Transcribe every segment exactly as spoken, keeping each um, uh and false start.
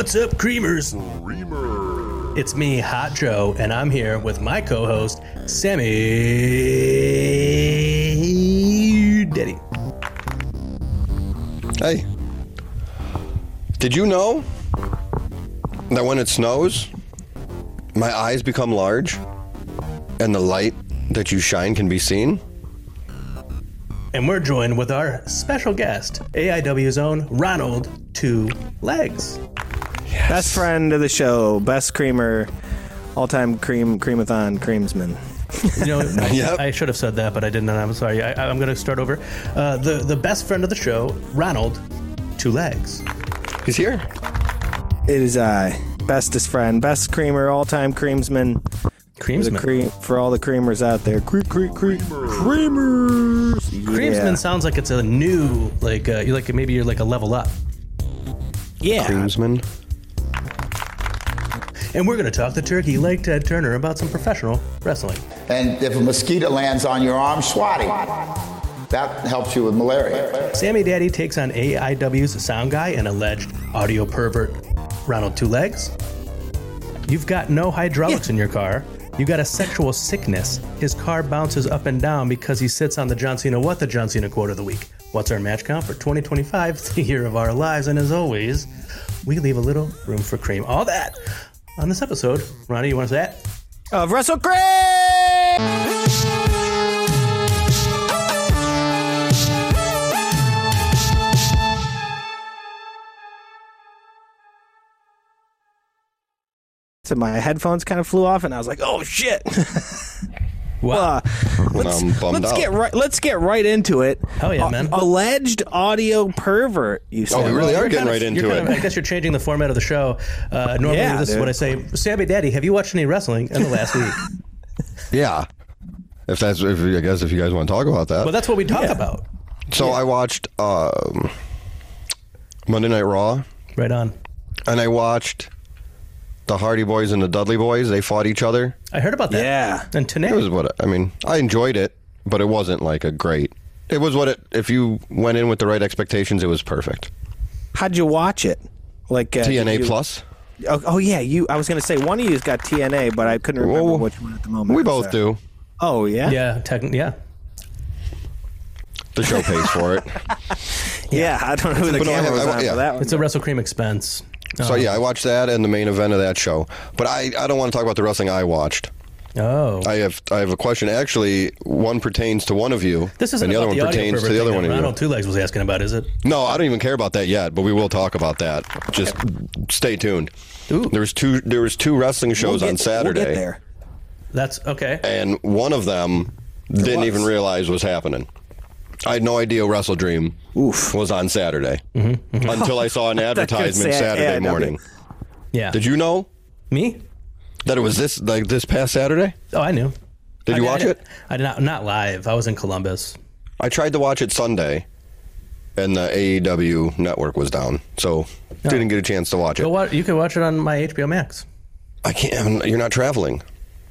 What's up, Creamers? Creamer. It's me, Hot Joe, and I'm here with my co-host, Sammy Daddy. Hey, did you know that when it snows, my eyes become large and the light that you shine can be seen? And we're joined with our special guest, A I W's own Ronald Two Legs. Yes. Best friend of the show, best creamer, all-time cream, creamathon, creamsman. You know, I, Yep. I should have said that, but I didn't. I'm sorry. I, I'm going to start over. Uh, the the best friend of the show, Ronald Two Legs. He's here. It is I, bestest friend, best creamer, all-time creamsman. For, the Creamsman. cream, for all the creamers out there, cre- cre- cre- creamers. Creamsman Yeah. sounds like it's a new, like, uh, you like maybe you're like a level up. Yeah. Creamsman. And we're going to talk to Turkey Leg Ted Turner about some professional wrestling. And if a mosquito lands on your arm, swat him. That helps you with malaria. Sammy Daddy takes on A I W's sound guy and alleged audio pervert Ronald Two Legs. You've got no hydraulics in your car. You got a sexual sickness. His car bounces up and down because he sits on the John Cena What the John Cena quote of the week. What's our match count for twenty twenty-five, the year of our lives? And as always, we leave a little room for cream. All that on this episode. Ronnie, you want to say that? Of Wrestle Cream! So my headphones kind of flew off, and I was like, "Oh shit!" Wow. Uh, let's I'm bummed let's out. get right. Let's get right into it. Hell yeah, A- man. alleged audio pervert. You said. Oh, we really You're are getting kind of- right into you're it. kind of- I guess you're changing the format of the show. Uh, normally, Yeah, this is dude. what I say. Sammy Daddy, have you watched any wrestling in the last week? Yeah. If that's, if I guess, if you guys want to talk about that. Well, that's what we talk Yeah. about. so I watched um, Monday Night Raw, Right on. and I watched the Hardy Boys and the Dudley Boys. They fought each other. I heard about that. Yeah. And today, It was what I mean. I enjoyed it, but it wasn't like a great. It was what it. If you went in with the right expectations, it was perfect. How'd you watch it? Like uh, T N A did you- Plus. Oh, oh yeah, you. I was gonna say one of you's got T N A, but I couldn't remember Well, which one at the moment. We both so. do. Oh yeah. yeah, techn- yeah. The show pays for it. Yeah, I don't know who the But no, I camera have- was I- on yeah. for that one. It's a Wrestle Cream expense. So yeah, I watched that and the main event of that show. But I, I don't want to talk about the wrestling I watched. Oh. I have I have a question. Actually, one pertains to one of you, This isn't and the other about one the audio pertains to pervert the other thing one that of you. Ronald Two Legs was asking about, is it? No, I don't even care about that yet, but we will talk about that. Just stay tuned. Ooh. There was two there was two wrestling We'll shows get- on Saturday, We'll get there. That's okay. and one of them didn't was. even realize was happening. I had no idea Wrestle Dream Oof. was on Saturday until I saw an advertisement say Saturday A I W. morning. Yeah. Did you know Me? that it was this like this past Saturday? Oh, I knew. Did I you mean, I watch did- it? I did not. Not live. I was in Columbus. I tried to watch it Sunday, and the A E W network was down, so didn't get a chance to watch it. Go watch. You can watch it on my H B O Max. I can't. You're not traveling.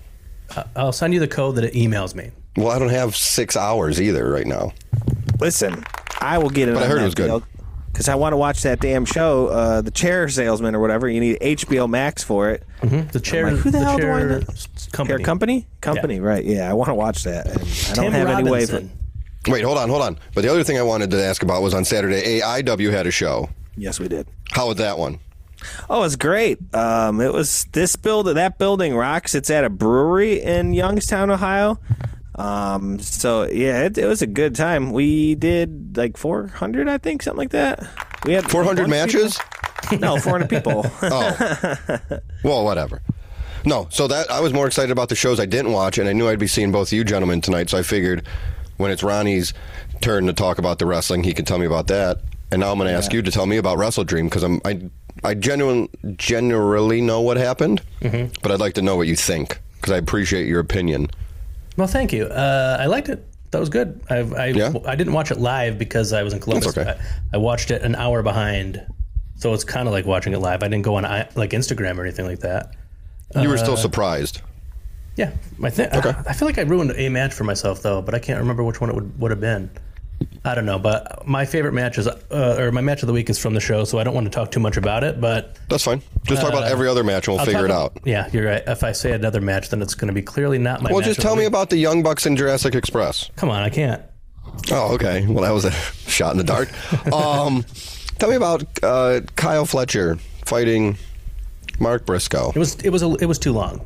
I'll send you the code that it emails me. Well, I don't have six hours either right now. Listen, I will get it. But I on heard it that was good. because I want to watch that damn show, uh, the Chair Salesman or whatever. You need H B O Max for it. The chair. like, who the hell do I chair know? company. Chair Company, Company, Yeah. right? Yeah, I want to watch that. And I don't Tim have any way. For, Robinson. Wait, hold on, hold on. But the other thing I wanted to ask about was on Saturday, A I W had a show. yes, we did. How was that one? Oh, it's great. Um, it was this build that building rocks. It's at a brewery in Youngstown, Ohio. Um, so yeah, it, it was a good time. We did like four hundred, I think, something like that. We had four hundred a bunch of matches? people. No, four hundred people. Oh. Well, whatever. No, so that I was more excited about the shows I didn't watch, and I knew I'd be seeing both you gentlemen tonight, so I figured when it's Ronnie's turn to talk about the wrestling, he could tell me about that. And now I'm going to ask you to tell me about Wrestle Dream, because I'm I I genuine, generally know what happened, Mm-hmm. but I'd like to know what you think, because I appreciate your opinion. Well, thank you. Uh, I liked it. That was good. I I, Yeah? I didn't watch it live because I was in Columbus. That's okay. I, I watched it an hour behind, so it's kind of like watching it live. I didn't go on I, like Instagram or anything like that. You were Uh, still surprised. Yeah, I think. Okay. I, I feel like I ruined a match for myself though, but I can't remember which one it would would have been. I don't know, but my favorite match is, uh, or my match of the week is from the show, so I don't want to talk too much about it, but... That's fine. Just talk uh, about every other match and we'll I'll figure it about, out. Yeah, you're right. If I say another match, then it's going to be clearly not my well, match. Well, just tell me week. about the Young Bucks and Jurassic Express. Come on, I can't. Oh, okay. Well, that was a shot in the dark. um, tell me about uh, Kyle Fletcher fighting Mark Briscoe. It was it was a, it was too long.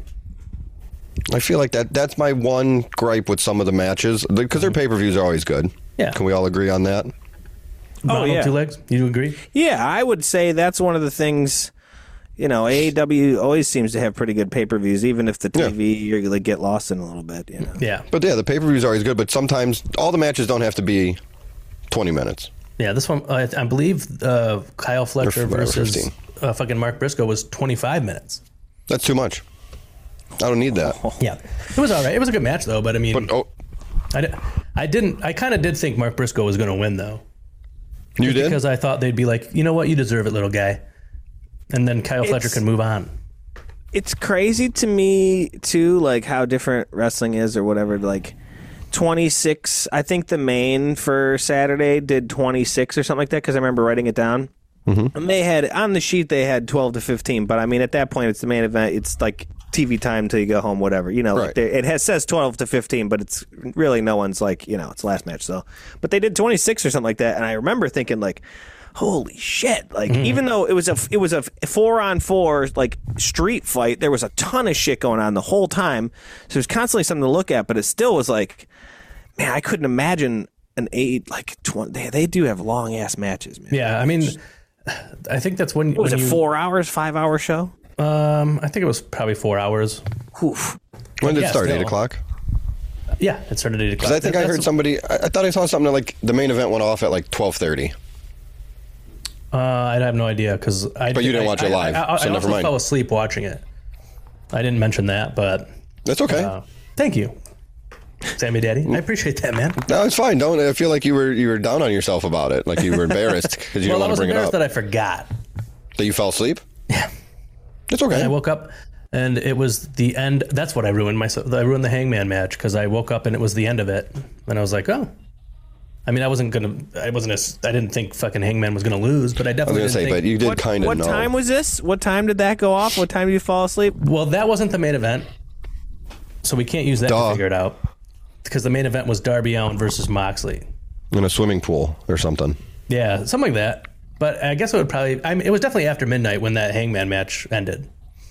I feel like that that's my one gripe with some of the matches because their pay-per-views are always good. Yeah. Can we all agree on that? Oh, Ronald yeah. Two Legs, you agree? Yeah, I would say that's one of the things. You know, A E W always seems to have pretty good pay-per-views, even if the T V yeah. you like, get lost in a little bit. You know. Yeah. But yeah, the pay-per-views are always good. But sometimes all the matches don't have to be twenty minutes. Yeah, this one I, I believe uh, Kyle Fletcher Or, versus uh, fucking Mark Briscoe was twenty-five minutes. That's too much. I don't need that. Yeah, it was all right. It was a good match though, but I mean, But oh, I, di- I didn't. I kind of did think Mark Briscoe was going to win though. you Just did? because I thought they'd be like, you know what, you deserve it, little guy, and then Kyle It's- Fletcher can move on. It's crazy to me too, like how different wrestling is or whatever. Like twenty-six, I think the main for Saturday did twenty-six or something like that because I remember writing it down. Mm-hmm. And they had on the sheet they had twelve to fifteen, but I mean at that point it's the main event. It's like T V time till you go home, whatever. You know, Right. like they, it has says twelve to fifteen, but it's really no one's like you know it's last match. So, but they did twenty-six or something like that, and I remember thinking like, holy shit! Like Mm-hmm. even though it was a it was a four on four like street fight, there was a ton of shit going on the whole time. So there's constantly something to look at, but it still was like, man, I couldn't imagine an eight like twenty. They, they do have long ass matches, man. Yeah, I mean, I think that's when What was when it you, four hours, five hour show? Um, I think it was probably four hours. Oof. when did yeah, it start? still. Eight o'clock? Yeah, it started at eight o'clock. Because I think I That's- heard somebody. I, I thought I saw something like the main event went off at like twelve thirty. Uh, I have no idea because I. But you didn't I- watch it I- live, I, I, so I never also mind. fell asleep watching it. I didn't mention that, but That's okay. uh, thank you, Sammy Daddy. I appreciate that, man. No, it's fine. Don't. I feel like you were you were down on yourself about it, like you were embarrassed because you Well, I didn't want was to bring it embarrassed up. that I forgot. That you fell asleep. Yeah. It's okay. And I woke up, and it was the end. That's what I ruined myself. I ruined the Hangman match because I woke up and it was the end of it, and I was like, oh. I mean, I wasn't gonna. I wasn't. A, I didn't think fucking Hangman was gonna lose, but I I was definitely gonna say, didn't but think. you did What, kind of what know. time was this? What time did that go off? What time did you fall asleep? Well, that wasn't the main event, so we can't use that Duh. to figure it out. Because the main event was Darby Allin versus Moxley. in a swimming pool or something. Yeah, something like that. But I guess it would probably. I mean, it was definitely after midnight when that Hangman match ended.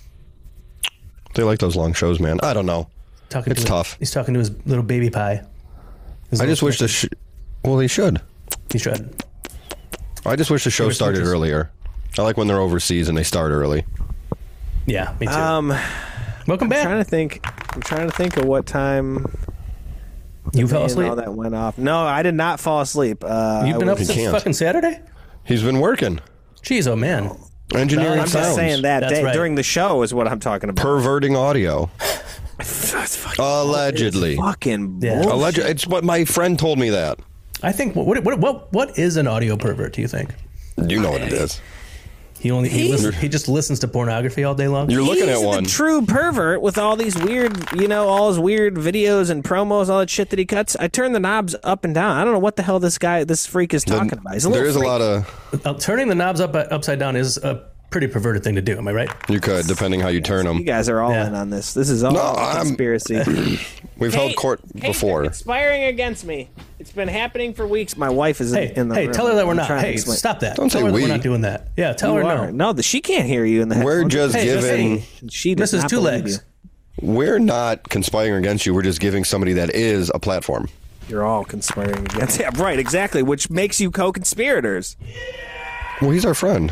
They like those long shows, man. I don't know. Talking It's to tough. He's talking to his little baby pie. His I little just wish the. Sh- well, he should. He should. I just wish the show Favorite started switches. earlier. I like when they're overseas and they start early. Yeah, me too. Um, Welcome I'm back. trying to think. I'm trying to think of what time You fell and asleep. all that went off. No, I did not fall asleep. Uh, You've I been up was- since can't. fucking Saturday. He's been working. Jeez, oh man. Engineering No, I'm sounds. just saying that That's day right. during the show is what I'm talking about. Perverting audio. That's fucking, Allegedly. fucking Yeah. bullshit. Alleged. It's what my friend told me that. I think what what what what is an audio pervert? Do you think You know what it is. he only he, He- listens, he just listens to pornography all day long? You're looking He's at one. the true pervert with all these weird, you know, all his weird videos and promos, all that shit that he cuts. I turn the knobs up and down. I don't know what the hell this guy, this freak, is talking about. He's a There little is a freak. lot of. Uh, turning the knobs up upside down is a pretty perverted thing to do. Am I right? You could, depending how you turn You them. guys are all Yeah. in on this. This is all No, a I'm- conspiracy. We've held court before. Conspiring against me. It's been happening for weeks. My wife is Hey, in the hey, room. tell her that we're I'm not. trying to Hey, explain- stop that. Don't tell say her that we. we're not doing that. Yeah, tell You her are. no. No, the, she can't hear you in the We're headphones. just Hey, just giving. hey. She does Missus not Two believe Legs. you. We're not conspiring against you. We're just giving somebody that is a platform. You're all conspiring against. Yeah, right, exactly. Which makes you co-conspirators. Well, he's our friend.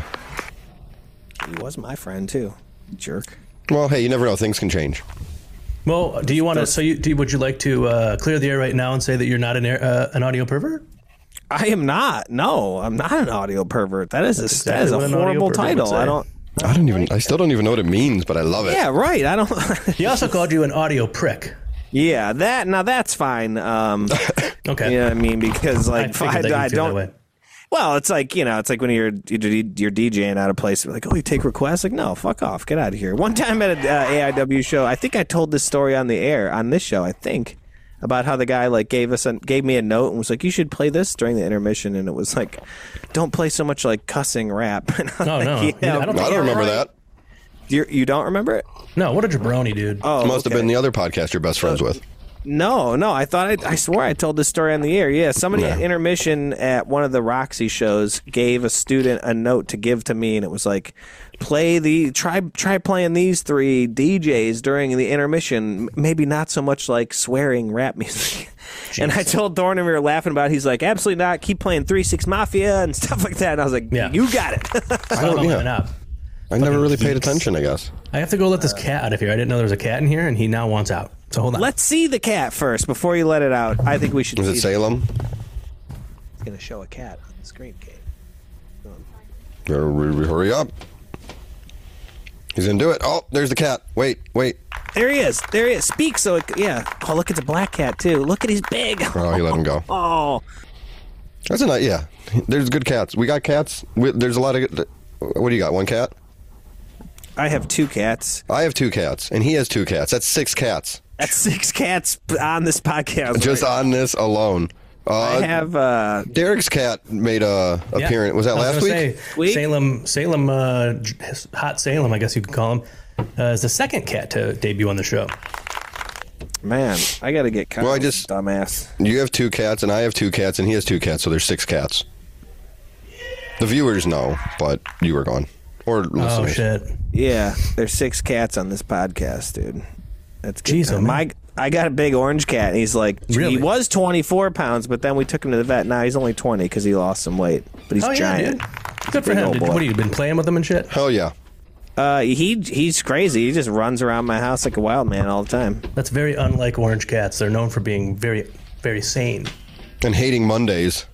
He was my friend too. Jerk. Well, hey, you never know. Things can change. Well, do you want to? So, you, do you, would you like to uh, clear the air right now and say that you're not an air, uh, an audio pervert? I am not. No, I'm not an audio pervert. That is a, That's that is exactly a what an audio horrible pervert would title. say. I don't. I don't even. I still don't even know what it means, but I love it. Yeah, right. I don't. He also called you an audio prick. yeah, that now that's fine. Um, Okay. you know what I mean? Because I like figured I, that you'd I feel that don't. way. Well, it's like, you know, it's like when you're you're, you're DJing at a place, like, oh, you take requests? Like, no, fuck off, get out of here. One time at a uh, A I W show, I think I told this story on the air on this show. I think about how the guy like gave us a, gave me a note and was like, you should play this during the intermission, and it was like, don't play so much like cussing rap. And I'm Oh, like, no. yeah, I don't I don't remember that. You you don't remember it? No, what a jabroni, dude. Oh, Must okay. have been the other podcast you're best friends with. No, no. I thought I, I swore I told this story on the air. Yeah, somebody at Yeah. intermission at one of the Roxy shows gave a student a note to give to me, and it was like, play the try try playing these three D Js during the intermission. Maybe not so much like swearing rap music. And I told Thorne, and we were laughing about it. He's like, absolutely not. Keep playing three six Mafia and stuff like that. And I was like, Yeah. you got it. I don't know. yeah. I never really paid attention, I guess. I have to go let this cat out of here. I didn't know there was a cat in here, and he now wants out. So hold on. Let's see the cat first before you let it out. I think we should. Is see it Salem? It's going to show a cat on the screen, Kate. Hurry, hurry up. He's going to do it. Oh, there's the cat. Wait, wait. There he is. There he is. Speak. So, it, yeah. Oh, look, it's a black cat, too. Look at he's big. Oh, he let him go. Oh. That's a nice, yeah. There's good cats. We got cats. We, there's a lot of, what do you got, one cat? I have two cats. I have two cats, and he has two cats. That's six cats. That's six cats on this podcast. Just right on this alone. Uh, I have, uh, Derek's cat made a Yeah. appearance. Was that I last gonna week? Say, Week? Salem, Salem, uh, J- Hot Salem, I guess you could call him, uh, is the second cat to debut on the show. man, I got to get Kyle, Well, I just- dumbass. You have two cats, and I have two cats, and he has two cats, so there's six cats. The viewers know, but you were gone. Or Oh, listeners. shit. Yeah, there's six cats on this podcast, dude. That's good. Jeez, oh, man. My, I got a big orange cat, and he's like, Really? he was twenty-four pounds, but then we took him to the vet. Now he's only twenty because he lost some weight, but he's Oh, yeah, giant. dude. Good for Big him. old Did, boy. what have you been playing with him and shit? Hell yeah. Uh, he he's crazy. He just runs around my house like a wild man all the time. That's very unlike orange cats. They're known for being very, very sane. And hating Mondays.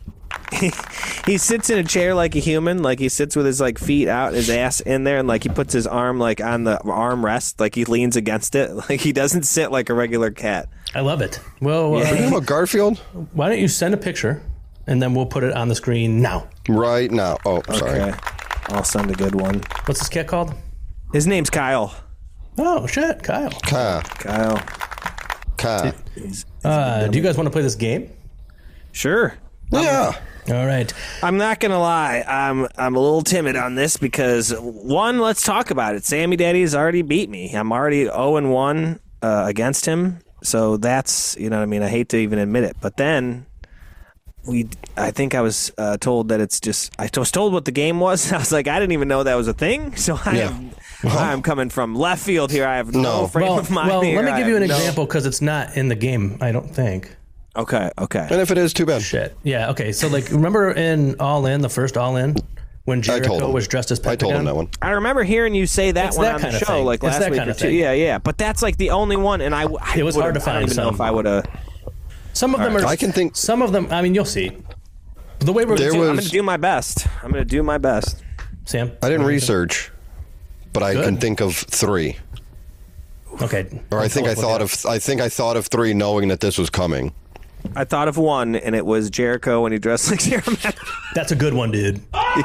He sits in a chair like a human, like he sits with his like feet out, his ass in there, and like he puts his arm like on the armrest, like he leans against it, like he doesn't sit like a regular cat. I love it. Well, Are you talking uh, about Garfield? why don't you send a picture, and then we'll put it on the screen now. Right now. Oh, sorry. Okay, I'll send a good one. What's this cat called? His name's Kyle. Oh, shit, Kyle. Ka. Kyle. Ka. He's, Uh, do you guys want to play this game? sure. Yeah. All right. I'm not gonna lie. I'm I'm a little timid on this because one, let's talk about it. Sammy Daddy's already beat me. I'm already zero and one uh, against him. So that's, you know what I mean. I hate to even admit it, but then we. I think I was uh, told that it's just. I was told what the game was. I was like, I didn't even know that was a thing. So I Yeah. am. I'm coming from left field here. I have no, No. frame Well, of mind. well here. let me I give you an have no- example because it's not in the game, I don't think. Okay. Okay. And if it is, too bad. Shit. Yeah, okay. So, like, remember in All In, the first All In, when I told Jericho him. was dressed as I told him Pentagon? that one. I remember hearing you say that It's one that on the kinda show, thing. like It's last that week kinda or two. thing. Yeah, yeah. But that's like the only one, and I. I It was hard would've- to I don't find even know some. if I would have. Some of them are. I can think- Some of them, I mean, you'll see. The way we're There gonna was- I'm going to do my best. I'm going to do my best. Sam? I didn't research, but I Good. can think of three. Okay. Or I think I Tell us what thought they of I think I thought of three knowing that this was coming. I thought of one, and it was Jericho when he dressed like Sarah Mac- are. That's a good one, dude.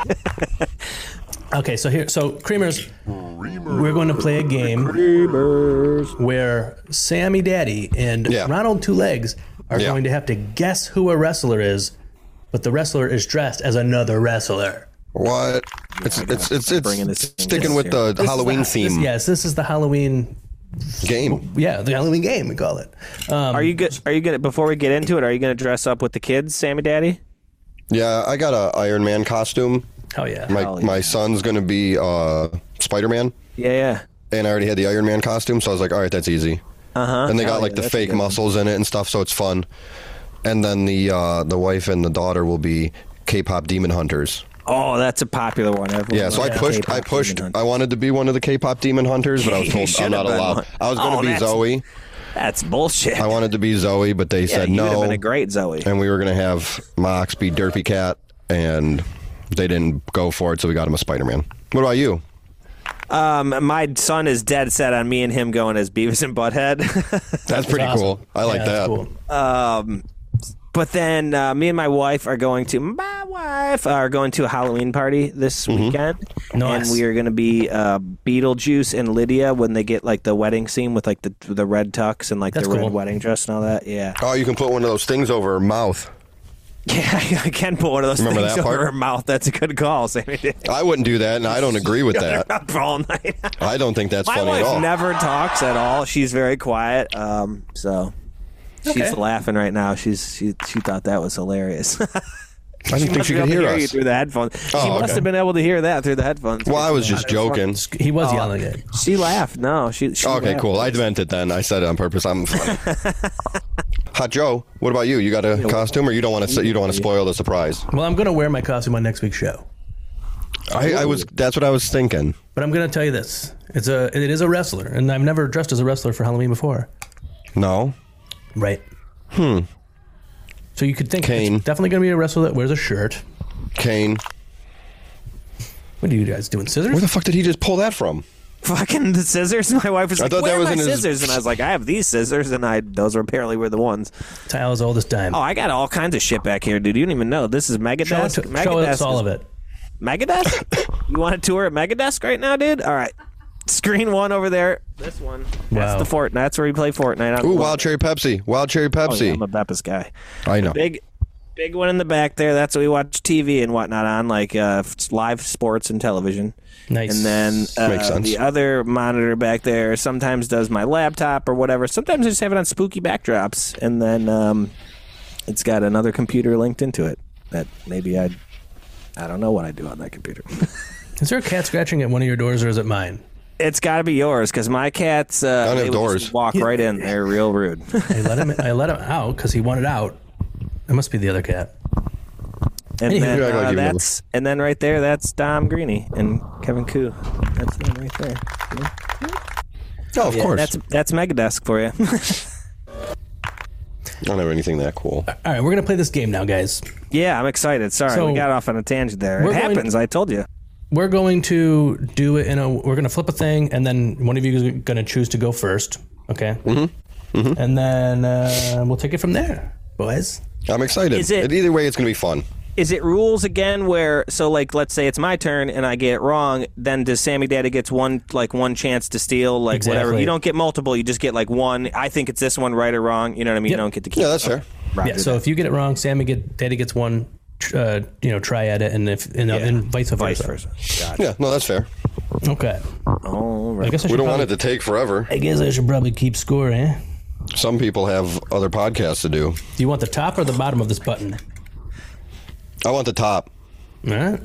Okay, so here, so Creamers, we're going to play a game where Sammy Daddy and Yeah. Ronald Two Legs are Yeah. going to have to guess who a wrestler is, but the wrestler is dressed as another wrestler. What? It's it's it's bringing it's this thing sticking in with the This is Halloween the- theme this- yes, this is the Halloween. game. Yeah, the Halloween game we call it. Um, Are you good? Are you going to, before we get into it, are you going to dress up with the kids, Sammy Daddy? Yeah, I got a Iron Man costume. oh yeah. My Hell yeah. my son's gonna be uh, Spider Man, Yeah, yeah. and I already had the Iron Man costume, so I was like, all right, that's easy. Uh huh. And they got like the fake muscles in it and stuff, so it's fun. And then the uh, the wife and the daughter will be K-pop demon hunters. Oh, that's a popular one. Everyone Yeah, so I loves pushed. K-pop I pushed. demon I hunt. wanted to be one of the K-pop demon hunters, but I was You told should I'm not have been allowed. one. I was going to Oh, be that's- Zoe. That's bullshit. I wanted to be Zoe, but they yeah, said you would have no. been a great Zoe. And we were going to have Mox be Derpy Cat, and they didn't go for it, so we got him a Spider-Man. What about you? Um, my son is dead set on me and him going as Beavis and Butthead. That's pretty awesome. cool. I like Yeah, that's that. cool. Um, but then uh, me and my wife are going to my wife are going to a Halloween party this Mm-hmm. weekend, Nice. and we are going to be uh, Beetlejuice and Lydia when they get like the wedding scene with like the the red tux and like That's the cool. red wedding dress and all that. Yeah, Oh, you can put one of those things over her mouth. yeah, I can put one of those Remember things that over part? her mouth. That's a good call, Sammy. I wouldn't do that, and I don't agree with that. Up all night. I don't think that's My funny at wife all. never talks at all. She's very quiet. Um, so she's Okay. laughing right now. She's she she thought that was hilarious. I didn't think she could hear you us. through the headphones. she Oh, must okay. have been able to hear that through the headphones. Well, I was just joking. He was Oh. yelling it. She laughed. No, she. she Okay, laughed. cool. I meant it then. I said it on purpose. I'm funny. Hot Joe, what about you? You got a costume, or you don't want to? You don't want to spoil the surprise? Well, I'm going to wear my costume on next week's show. I, I was. That's what I was thinking. But I'm going to tell you this. It's a it is a wrestler, and I've never dressed as a wrestler for Halloween before. No. Right. Hmm. So you could think Kane. it's definitely going to be a wrestler that wears a shirt. Kane. What are you guys doing? Scissors? Where the fuck did he just pull that from? Fucking the scissors. My wife was I like, thought "Where that are was my in his- scissors?" And I was like, "I have these scissors," and I those were apparently were the ones. Tile as old as time. Oh, I got all kinds of shit back here, dude. You don't even know. This is show, Megadesk. it to, Megadesk show us is- all of it. Megadesk? You want a tour at Megadesk right now, dude? All right. Screen one over there. This one. That's Wow. the Fortnite. That's where we play Fortnite. On Ooh, the Wild Cherry Pepsi. Wild Cherry Oh, yeah, Pepsi. I'm a Beppis guy. I know. Big, big one in the back there. That's what we watch T V and whatnot on, like uh, live sports and television. Nice. And then uh, Makes sense. the other monitor back there sometimes does my laptop or whatever. Sometimes I just have it on spooky backdrops, and then um, it's got another computer linked into it that maybe I, I don't know what I do on that computer. Is there a cat scratching at one of your doors, or is it mine? It's got to be yours because my cats uh, don't have they would doors. just walk right in. They're real rude. I let him. I let him out because he wanted out. It must be the other cat. And Anywho. then Yeah, I like uh, you, that's and then right there, that's Dom Greeny and Kevin Koo. That's them right there. Oh, of Yeah, course. that's that's Megadesk for you. I don't have anything that cool. All right, we're gonna play this game now, guys. Yeah, I'm excited. Sorry, So, we got off on a tangent there. It we're going- happens. I told you. We're going to do it in a. We're gonna flip a thing, and then one of you is gonna choose to go first. Okay. Mm-hmm. Mm-hmm. And then uh, we'll take it from there, boys. I'm excited. Is it- Either way, it's going to be fun. Is it rules again where so like let's say it's my turn and I get it wrong, then does Sammy Daddy gets one like one chance to steal like whatever. Exactly. You don't get multiple, you just get like one. I think it's this one right or wrong. You know what I mean? Yep. You don't get to keep. Yeah, that's fair. Roger Yeah. So that. if you get it wrong, Sammy get Daddy gets one. Uh, you know, try at it, and if and, uh, Yeah. and vice versa. vice versa. Got it. Yeah, no, that's fair. Okay. All I right. guess I should We don't probably, want it to take forever. I guess I should probably keep score, eh? Some people have other podcasts to do. Do you want the top or the bottom of this button? I want the top. All right.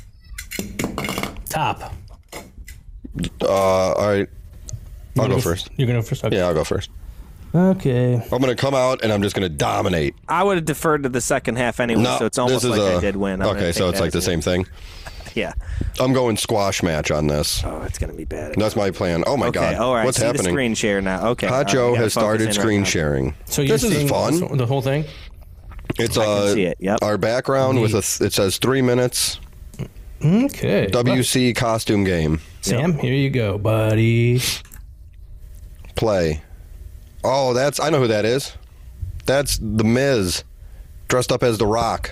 Top. Uh, all right. I'll You go f- first. You're gonna go first. Okay. Yeah, I'll go first. Okay. I'm going to come out and I'm just going to dominate. I would have deferred to the second half anyway, No, so it's almost this is like a, I did win. I'm gonna Okay, take so it's that like the as a same win. thing. Yeah. I'm going squash match on this. Oh, it's gonna be bad. That's my plan. Oh my okay. god, All right. what's see happening? The screen share now. Okay. Hot all right, Joe we gotta has focus started in screen right now. sharing. So you're this is seeing fun. also the whole thing. It's I can uh, see it, yep. our background with a. th- It says three minutes. Okay. W C costume game. Sam, here you go, buddy. Play. Oh, that's I know who that is. That's the Miz, dressed up as The Rock.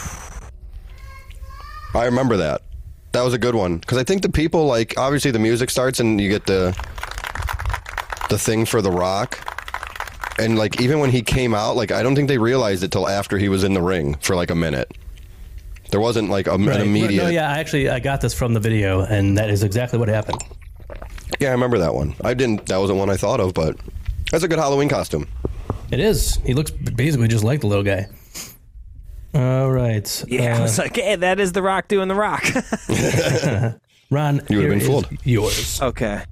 I remember that. That was a good one because I think the people like obviously the music starts and you get the the thing for The Rock, and like even when he came out, like I don't think they realized it till after he was in the ring for like a minute. There wasn't like a, Right. an immediate. No, yeah, actually, I got this from the video, and that is exactly what happened. Yeah, I remember that one. I didn't. That wasn't one I thought of, but that's a good Halloween costume. It is. He looks basically just like the little guy. All right. Yeah, I Uh, was like, hey, that is The Rock doing The Rock. Ron, You here would've been is fooled. yours. okay.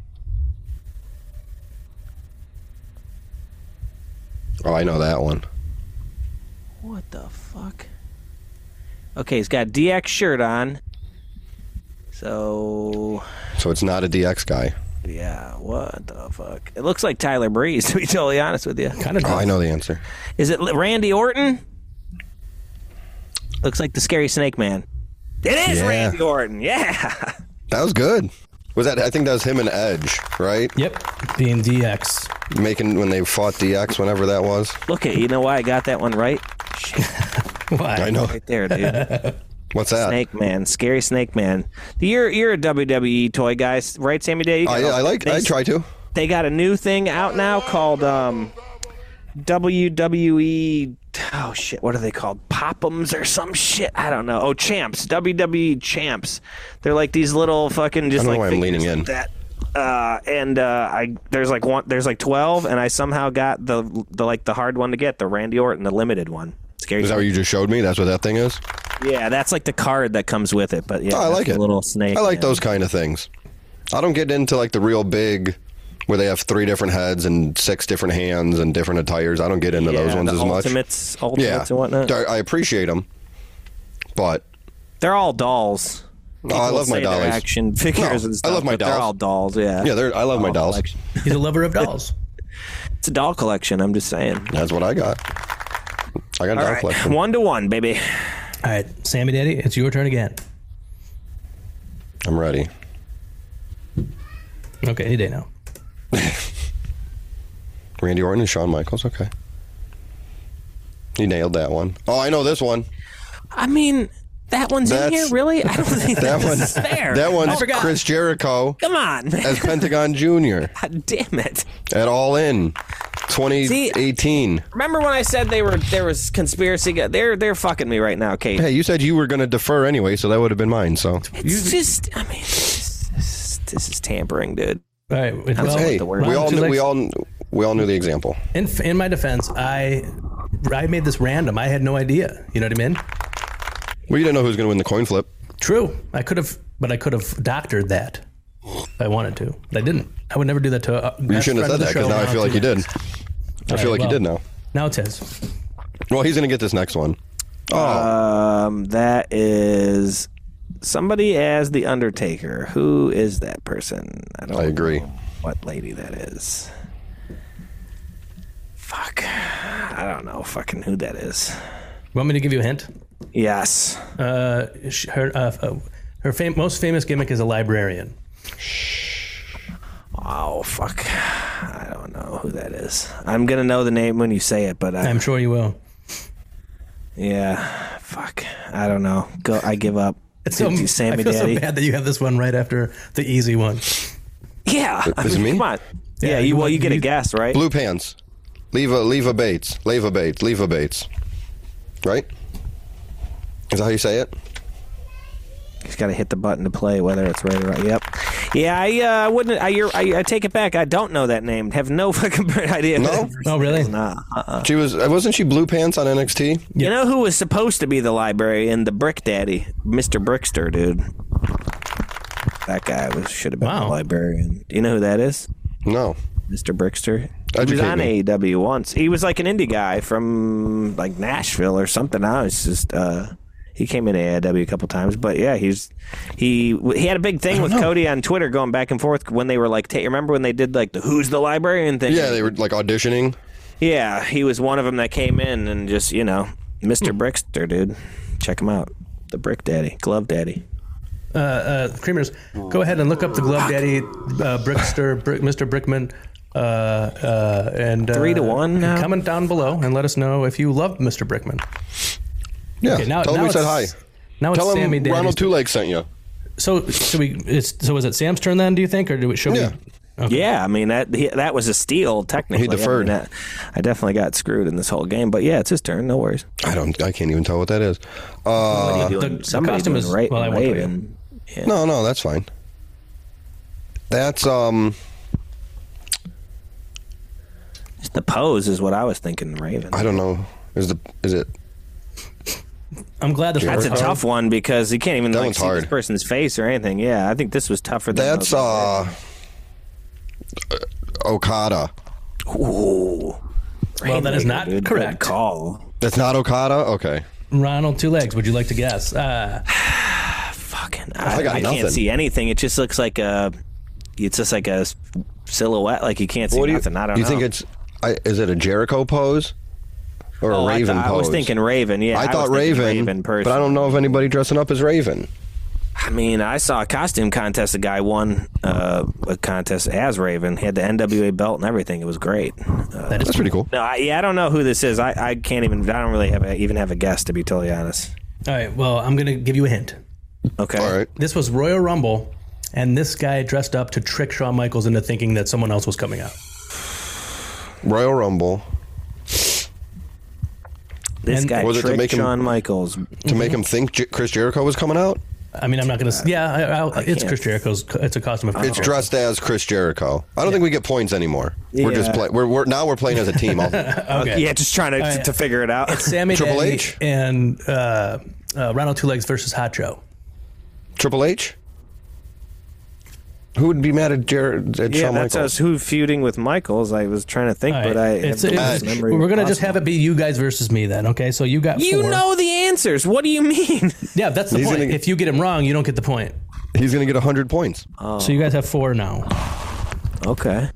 Oh, I know that one. What the fuck? Okay, he's got a D X shirt on. So, So it's not a D X guy. yeah, what the fuck? It looks like Tyler Breeze, to be totally honest with you. Kind of. Oh, I know the answer. Is it Randy Orton? Looks like the scary snake man. It is Yeah. Randy Orton, yeah. That was good. Was that? I think that was him and Edge, right? Yep. Being D X. Making when they fought D X, whenever that was. Look at you know why I got that one right? Shit, Why? I know. right there, dude. What's that? Snake Man, Scary Snake Man. You're you're a W W E toy guy, right, Sammy Day? Oh, yeah, I like. They, I try to. They got a new thing out now called um, W W E. Oh shit, what are they called? Pop'ems or some shit? I don't know. Oh, Champs, W W E Champs. They're like these little fucking just I don't know like why I'm leaning figures in. like that. Uh, and uh, I there's like one there's like twelve, and I somehow got the the like the hard one to get, the Randy Orton, the limited one. Scary. Is that what you just showed me? That's what that thing is? Yeah, that's like the card that comes with it. But yeah, Oh, I like that's it. a little snake. I like yeah. those kind of things. I don't get into like the real big, where they have three different heads and six different hands and different attires. I don't get into Yeah, those ones the as much. Ultimates, ultimates Yeah, and whatnot. I appreciate them, but They're all dolls. Oh, I People love my say they're dollies. action figures No, and I stuff. love my but They're dolls. all dolls. Yeah. yeah, they're, I love my Doll dolls. collection. He's a lover of dolls. It's a doll collection. I'm just saying. That's what I got. I got a All doll right, collection. one to one, baby. All right, Sammy Daddy, it's your turn again. I'm ready. Okay, any day now. Randy Orton and Shawn Michaels. Okay, you nailed that one. Oh, I know this one. I mean, that one's That's- in here, really? I don't think That that one. one's fair. That one's I forgot. Chris Jericho Come on, man. as Pentagon Junior God damn it. at All In twenty eighteen. Remember when I said they were there was conspiracy? guy- They're they're fucking me right now, Kate. Hey, you said you were going to defer anyway, so that would have been mine. So It's just, I mean, this, this, this is tampering, dude. All right, well, sorry. hey, the word. we all round two knew, we legs. all we all knew the example. In, in my defense, I I made this random. I had no idea. You know what I mean? Well, you didn't know who was going to win the coin flip. True. I could have, but I could have doctored that if I wanted to. But I didn't. I would never do that to a You shouldn't have said that because now I feel like you did. I feel like you did now. Now it's his. Well, he's going to get this next one. Oh, Um, that is somebody as the Undertaker. Who is that person? I don't. I agree. know what lady that is? Fuck. I don't know. Fucking who that is. Want me to give you a hint? Yes. Uh, sh- her uh, uh, her fam- most famous gimmick is a librarian. Oh fuck. I don't know who that is. I'm gonna know the name when you say it, but I, I'm sure you will. yeah. Fuck. I don't know. Go. I give up. It's so, Dude, I Sammy feel Daddy. so bad that you have this one right after the easy one. Yeah. I Is it mean, me? Come on. Yeah. Yeah, you, you well, want- you get a you- guess, right? Blue Pants. Leva, Leva Bates. Leva Bates. Leva Bates. Right? Is that how you say it? He's got to hit the button to play, whether it's right or wrong. Yep. Yeah, I uh, wouldn't. I, you're, I, I take it back. I don't know that name. Have no fucking idea. No? Oh, really? Nah. Uh-uh. She was. Wasn't she Blue Pants on N X T? You know who was supposed to be the librarian? The Brick Daddy, Mister Brickster, dude. That guy was should have been Wow. the librarian. Do you know who that is? No. Mister Brickster. He was Educate on me. A E W once. He was like an indie guy from like Nashville or something. I was just uh, he came in A E W a couple times, but yeah, he's he he had a big thing with Cody on Twitter, going back and forth when they were like, ta- remember when they did like the Who's the Librarian thing? Yeah, they were like auditioning. Yeah, he was one of them that came in and just you know, Mister Brickster, dude, check him out, the Brick Daddy, Glove Daddy. Uh, uh, Creamers, go ahead and look up the Glove Daddy, uh, Brickster, Brick, Mister Brickman, uh, uh, and uh, Three to one now? Comment down below and let us know if you love Mister Brickman. Yeah. Okay, now- Tell him now we said it's- hi. Now it's Tell Sammy him Daddy's Ronald turn. Two Legs sent you. So, so we, it's, so is it Sam's turn then? Do you think, or do we, should Yeah. we? Okay. Yeah, I mean that he, that was a steal technically. He deferred. I, mean, that- I definitely got screwed in this whole game, but yeah, it's his turn. No worries. I don't. I can't even tell what that is. Uh, Somebody doing, the somebody costume doing is- Ra- well, I won't tell you. Raven. Yeah. no, no, that's fine. That's um. The pose is what I was thinking. Raven. I don't know. Is the is it? I'm glad this That's a worked. tough one because you can't even That like one's see hard. this person's face or anything. Yeah, I think this was tougher than That's those. uh. Okada. Ooh. Well, that is Rainmaker, not dude. correct. Good call. That's not Okada. Okay. Ronald Two Legs, would you like to guess? Uh, Fucking. I I, got I nothing. can't see anything. It just looks like a. It's just like a silhouette. Like you can't see What do you, nothing. I don't you know. think it's? I, is it a Jericho pose or Oh, a I Raven thought- pose? I was thinking Raven. Yeah, I thought was thinking Raven, Raven but I don't know of anybody dressing up as Raven. I mean, I saw a costume contest. A guy won uh, a contest as Raven. He had the N W A belt and everything. It was great. Uh, that is That's pretty cool. no, I, yeah, I don't know who this is. I, I can't even. I don't really have a, even have a guess, to be totally honest. All right. Well, I'm going to give you a hint. Okay. All right. This was Royal Rumble, and this guy dressed up to trick Shawn Michaels into thinking that someone else was coming out. Royal Rumble. This And- guy Was it to tricked make him- Shawn Michaels. To make him think J- Chris Jericho was coming out? I mean, I'm not going to. Yeah, I, I, it's can't- Chris Jericho's. It's a costume of Chris It's Jericho. dressed as Chris Jericho. I don't think we get points anymore. We're just Yeah. play. We're, we're now we're playing as a team. I'll- Okay. Yeah, just trying to, yeah. to figure it out. Sammy Triple Daly H? and uh, uh, Ronald Two Legs versus Hot Joe. Triple H. Who would be mad at Jared at Yeah, Shawn that's Michaels? us who feuding with Michaels. I was trying to think, All but right. I It's- have the it's- worst memory we're gonna just possible. have it be you guys versus me then. Okay, so you got You four. know the answers. What do you mean? Yeah, that's the He's point. gonna- If you get him wrong, you don't get the point. He's going to get one hundred points. So you guys have four now. Okay.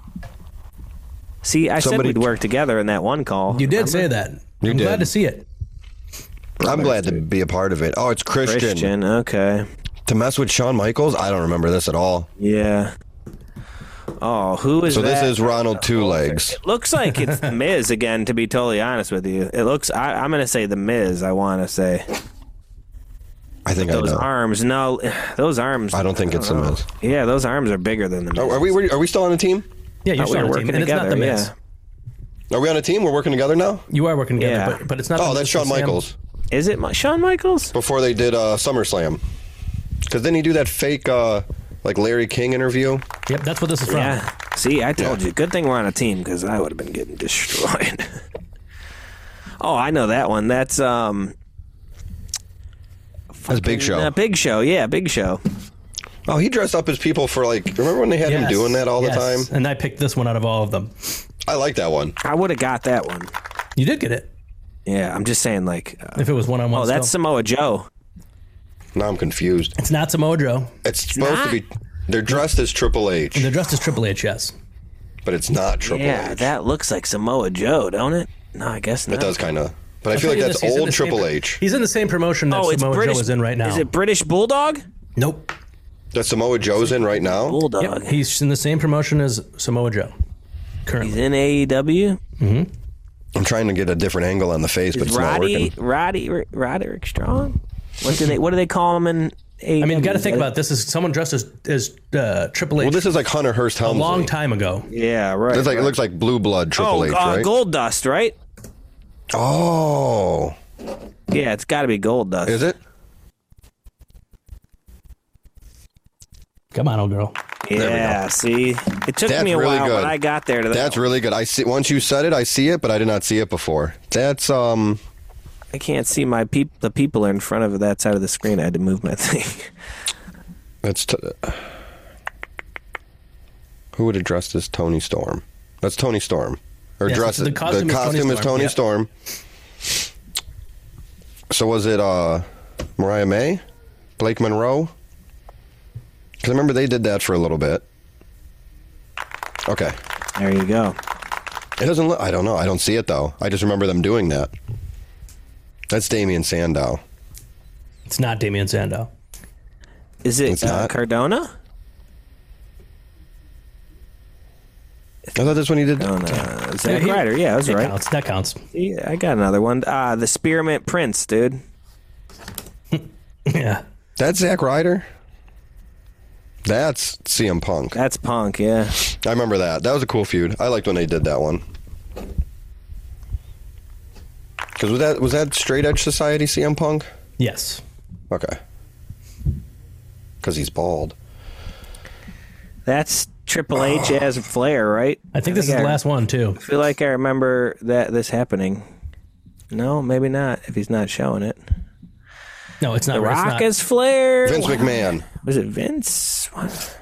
See, I Somebody- said we'd work together in that one call. You did Remember? say that. You I'm did. glad to see it. I'm glad to be a part of it. Oh, it's Christian. Christian. Okay. To mess with Shawn Michaels? I don't remember this at all. Yeah. Oh, who is So this that? is Ronald Two Legs. It looks like it's The Miz again, to be totally honest with you. It looks, I, I'm going to say The Miz, I want to say. I think Those I know. arms, no, those arms. I don't think it's the know. Miz. Yeah, those arms are bigger than the Miz. Oh, are we are we still on a team? Yeah, you're Thought we still were on a working team, and it's not the together, Miz. yeah. Are we on a team? We're working together now? You are working together, Yeah. but, but it's not. Oh, the that's Miz Shawn and Sam. Michaels. Is it my, Shawn Michaels? Before they did uh, SummerSlam. Because didn't he do that fake uh, like Larry King interview? Yep, that's what this is from. Yeah. See, I told Yeah. you. Good thing we're on a team because I would have been getting destroyed. Oh, I know that one. That's um. That's Big Show. Uh, Big Show, yeah, Big Show. Oh, he dressed up as people for like. Remember when they had him Yes, doing that all the yes. time? And I picked this one out of all of them. I like that one. I would have got that one. You did get it. Yeah, I'm just saying, like, uh, If it was one on one. oh, that's Samoa Joe. Now I'm confused. It's not Samoa Joe. It's supposed not? to be. They're dressed as Triple H, They're dressed as Triple H. Yes. but it's not Triple Yeah, H. that looks like Samoa Joe, don't it? No, I guess not. It does kind of. But I I'll feel tell like you that's this, he's in old the same Triple pro- H. He's in the same promotion that Oh, it's Samoa British. Joe is in right now. Is it British Bulldog? Nope. That Samoa Joe's in right now? Bulldog. Yep. He's in the same promotion as Samoa Joe. Currently. He's in A E W. I'm trying to get a different angle on the face, but Is it's not Roddy, working. Roddy, Roderick Strong? What do they? What do they call him in A E W? I mean, you got to think Is that- about it. This is someone dressed as, as uh, Triple H Well, this is like Hunter Hearst a Helmsley. long time ago. Yeah, right. It's like, right. It looks like Blue Blood Triple oh, H, uh, right? Gold Dust, right? Oh, Yeah, it's got to be Gold Dust. is it? Come on, old girl. we Yeah. go. See, it took That's me a really while, good. but I got there to that. That's really good. I see. Once you said it, I see it, but I did not see it before. That's um. I can't see my peop- the people in front of that side of the screen. I had to move my thing. That's t- who would have dressed as Tony Storm? That's Tony Storm. Or Yes, dress the the costume costume, is Tony is Storm, Tony yeah. Storm. So was it uh, Mariah May, Blake Monroe? Because I remember they did that for a little bit. Okay, There you go. it doesn't look. I don't know. I don't see it though. I just remember them doing that. That's Damian Sandow. It's not Damian Sandow. Is it It's uh, not. Cardona? I thought that's when he did. Oh, no. Zack Yeah, he- Ryder. Yeah, that's That right. counts. That counts. See, I got another one. Uh, the Spearmint Prince, dude. Yeah. That's Zack Ryder. That's C M Punk. That's Punk, yeah. I remember that. That was a cool feud. I liked when they did that one. Because was that was that Straight Edge Society C M Punk? Yes. Okay. Because he's bald. That's Triple H as Flair, right? I think this is I the last one too. I feel like I remember that this happening. No, maybe not. If he's not showing it, No, it's not. The it's Rock not. as Flair. Vince McMahon. Was it Vince? What?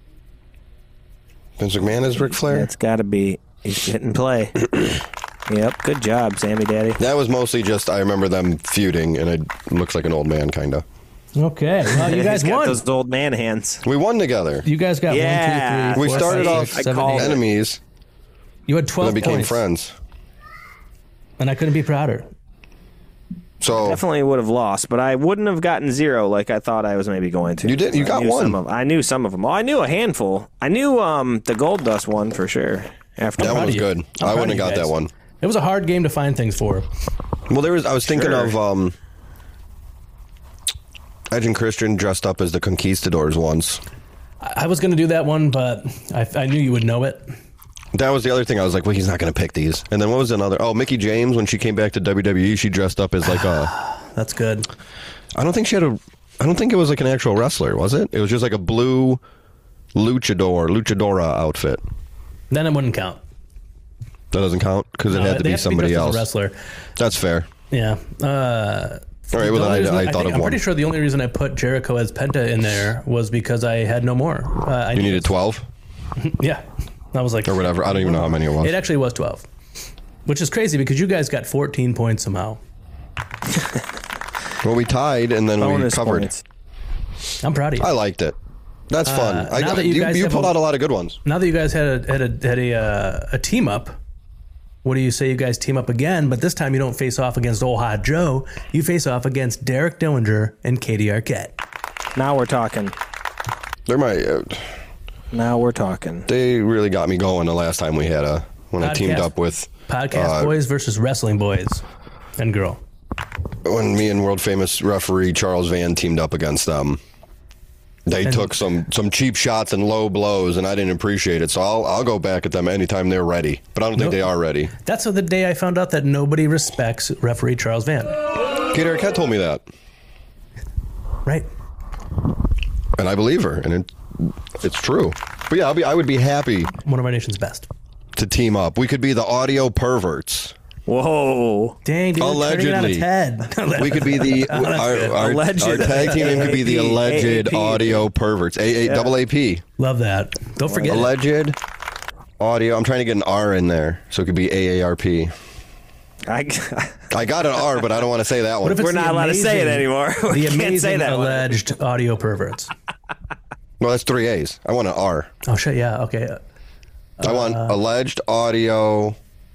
Vince McMahon is Ric Flair? It's got to be. He's hitting play. Yep. Good job, Sammy Daddy. That was mostly just, I remember them feuding, and it looks like an old man, kind of. Okay. Well, you guys He's got won. those old man hands. We won together. You guys got Yeah. one, two, three, We four, started five, off six, seven, called eight. it. enemies, You had and twelve then became points, friends. and I couldn't be prouder. So, Definitely would have lost, but I wouldn't have gotten zero like I thought I was maybe going to. You did- you I got knew one. Some of, I knew some of them. Well, I knew a handful. I knew um the Gold Dust one for sure. After that proud one of was you. good. I'm I proud wouldn't of have you got guys. that one. It was a hard game to find things for. Well, there was. I was thinking Sure. of um, Edge and Christian dressed up as the Conquistadors once. I was going to do that one, but I, I knew you would know it. That was the other thing. I was like, well, he's not going to pick these. And then what was another? Oh, Mickie James, when she came back to W W E, she dressed up as like a... That's good. I don't think she had a... I don't think it was like an actual wrestler, was it? It was just like a blue luchador, luchadora outfit. Then it wouldn't count. That doesn't count? Because it No, had to they be have somebody be dressed else. as a wrestler. That's fair. Yeah. Uh, All right, well, the then only I, reason- I thought think, of I'm one. pretty sure the only reason I put Jericho as Penta in there was because I had no more. Uh, I You needed twelve? Yeah. I was like... Or whatever. I don't even know how many it was. It actually was twelve. Which is crazy because you guys got fourteen points somehow. Well, we tied, and then Bonus we covered. points. I'm proud of you. I liked it. That's fun. Uh, I now got, that you you guys you have pulled a- out a lot of good ones. Now that you guys had a had a had a, uh, a team up, what do you say you guys team up again? But this time you don't face off against Old Hot Joe. You face off against Derek Dillinger and Katie Arquette. Now we're talking. They're my... Uh, Now we're talking. they really got me going the last time we had a... When I teamed Podcast- up with... Podcast uh, boys versus wrestling boys and girl. When me and world famous referee Charles Van teamed up against them. They And- took some, some cheap shots and low blows, and I didn't appreciate it. So I'll I'll go back at them anytime they're ready. But I don't think Nope. they are ready. That's the day I found out that nobody respects referee Charles Van. Katie Arquette told me that. Right? And I believe her, and it, it's true. But yeah, I'll be, I would be happy One of our nation's best. to team up. We could be the audio perverts. Whoa. Dang, dude, turning it on its Allegedly. head. We could be the our, our, Alleged. our tag team name could be the A A P. alleged A A P. audio perverts. A A double A P. Love that. Don't forget it. Alleged audio. I'm trying to get an R in there, so it could be A A R P. I, I got an R, but I don't want to say that What one. if it's We're the not allowed to say it amazing- anymore. The We amazing can't say that one. alleged audio perverts. No, that's three A's. I want an R. Oh shit! Yeah. Okay. I want alleged audio.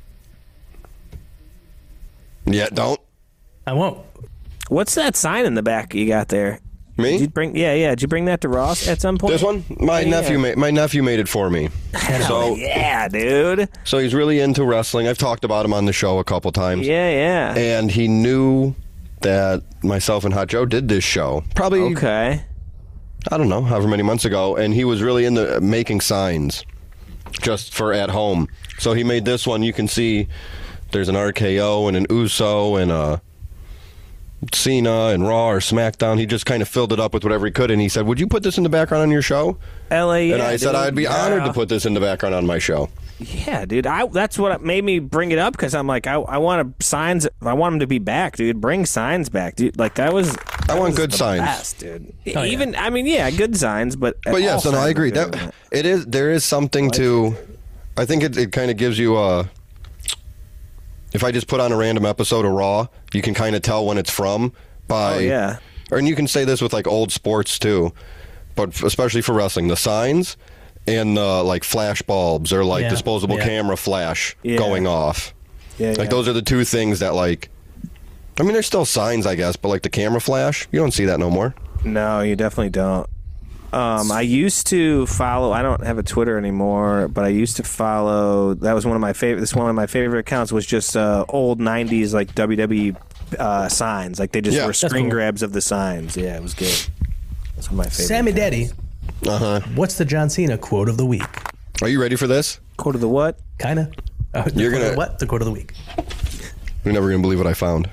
Yeah, don't. I won't. What's that sign in the back you got there? Me? Did you bring? Yeah, yeah. Did you bring that to Ross at some point? This one? My Yeah. nephew made my nephew made it for me. So Yeah, dude. so he's really into wrestling. I've talked about him on the show a couple times. Yeah, yeah. And he knew that myself and Hot Joe did this show. Probably Okay. I don't know, however many months ago, and he was really into making signs just for at home. So he made this one. You can see there's an R K O and an Uso and a Cena and Raw or SmackDown. He just kind of filled it up with whatever he could, and he said, would you put this in the background on your show? L A. Yeah, and I said dude. I'd be Yeah. honored to put this in the background on my show. Yeah, dude. I that's what made me bring it up because I'm like, I, I want to signs. I want them to be back, dude. Bring signs back, dude. Like that was. I that want was good the signs. best, dude. yeah. Even I mean, yeah, good signs, but But yes, all and I signs agree. are good. That it is. There is something to. I think it, it kind of gives you a. If I just put on a random episode of Raw, you can kind of tell when it's from by. Oh, yeah. Or, and you can say this with like old sports too, but especially for wrestling, the signs and the like flash bulbs or like Yeah, disposable yeah. camera flash Yeah. going off. Yeah, Like yeah. those are the two things that like. I mean, there's still signs, I guess, but like the camera flash, you don't see that no more. No, you definitely don't. Um, I used to follow. I don't have a Twitter anymore, but I used to follow. That was one of my favorite. This one of my favorite accounts was just uh, old nineties like W W E uh, signs. Like they just Yeah. were That's screen cool. grabs of the signs. Yeah, it was good. That's one of my favorite. Sammy Daddy, Uh huh. what's the John Cena quote of the week? Are you ready for this? Quote of the what? Kinda. Uh, the You're quote of gonna- what? The quote of the week. You're never gonna believe what I found.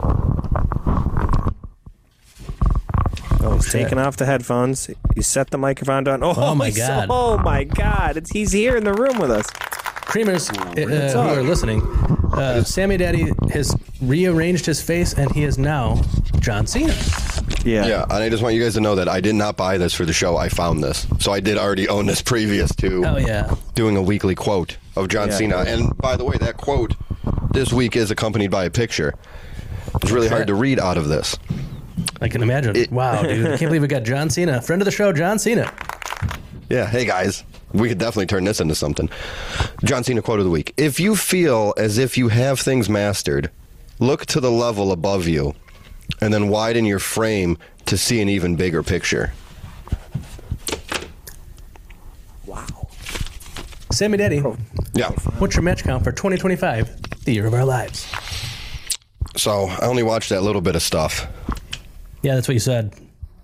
Oh, he's shit. taking off the headphones. You set the microphone down. Oh, Oh, my he's- God. Oh my God! It's he's here in the room with us. Creamers, uh, who up? are listening, uh, Sammy Daddy has rearranged his face and he is now John Cena. Yeah. Yeah, and I just want you guys to know that I did not buy this for the show. I found this. So I did already own this previous to Oh, yeah. doing a weekly quote of John Yeah. Cena. And by the way, that quote this week is accompanied by a picture. It's really hard to read out of this. I can imagine. It- Wow, dude. I can't believe we got John Cena. Friend of the show, John Cena. Yeah, hey guys, we could definitely turn this into something. John Cena quote of the week. If you feel as if you have things mastered, look to the level above you and then widen your frame to see an even bigger picture. Wow. Sammy Daddy, Yeah. what's your match count for twenty twenty-five, the year of our lives? So I only watched that little bit of stuff. Yeah, that's what you said.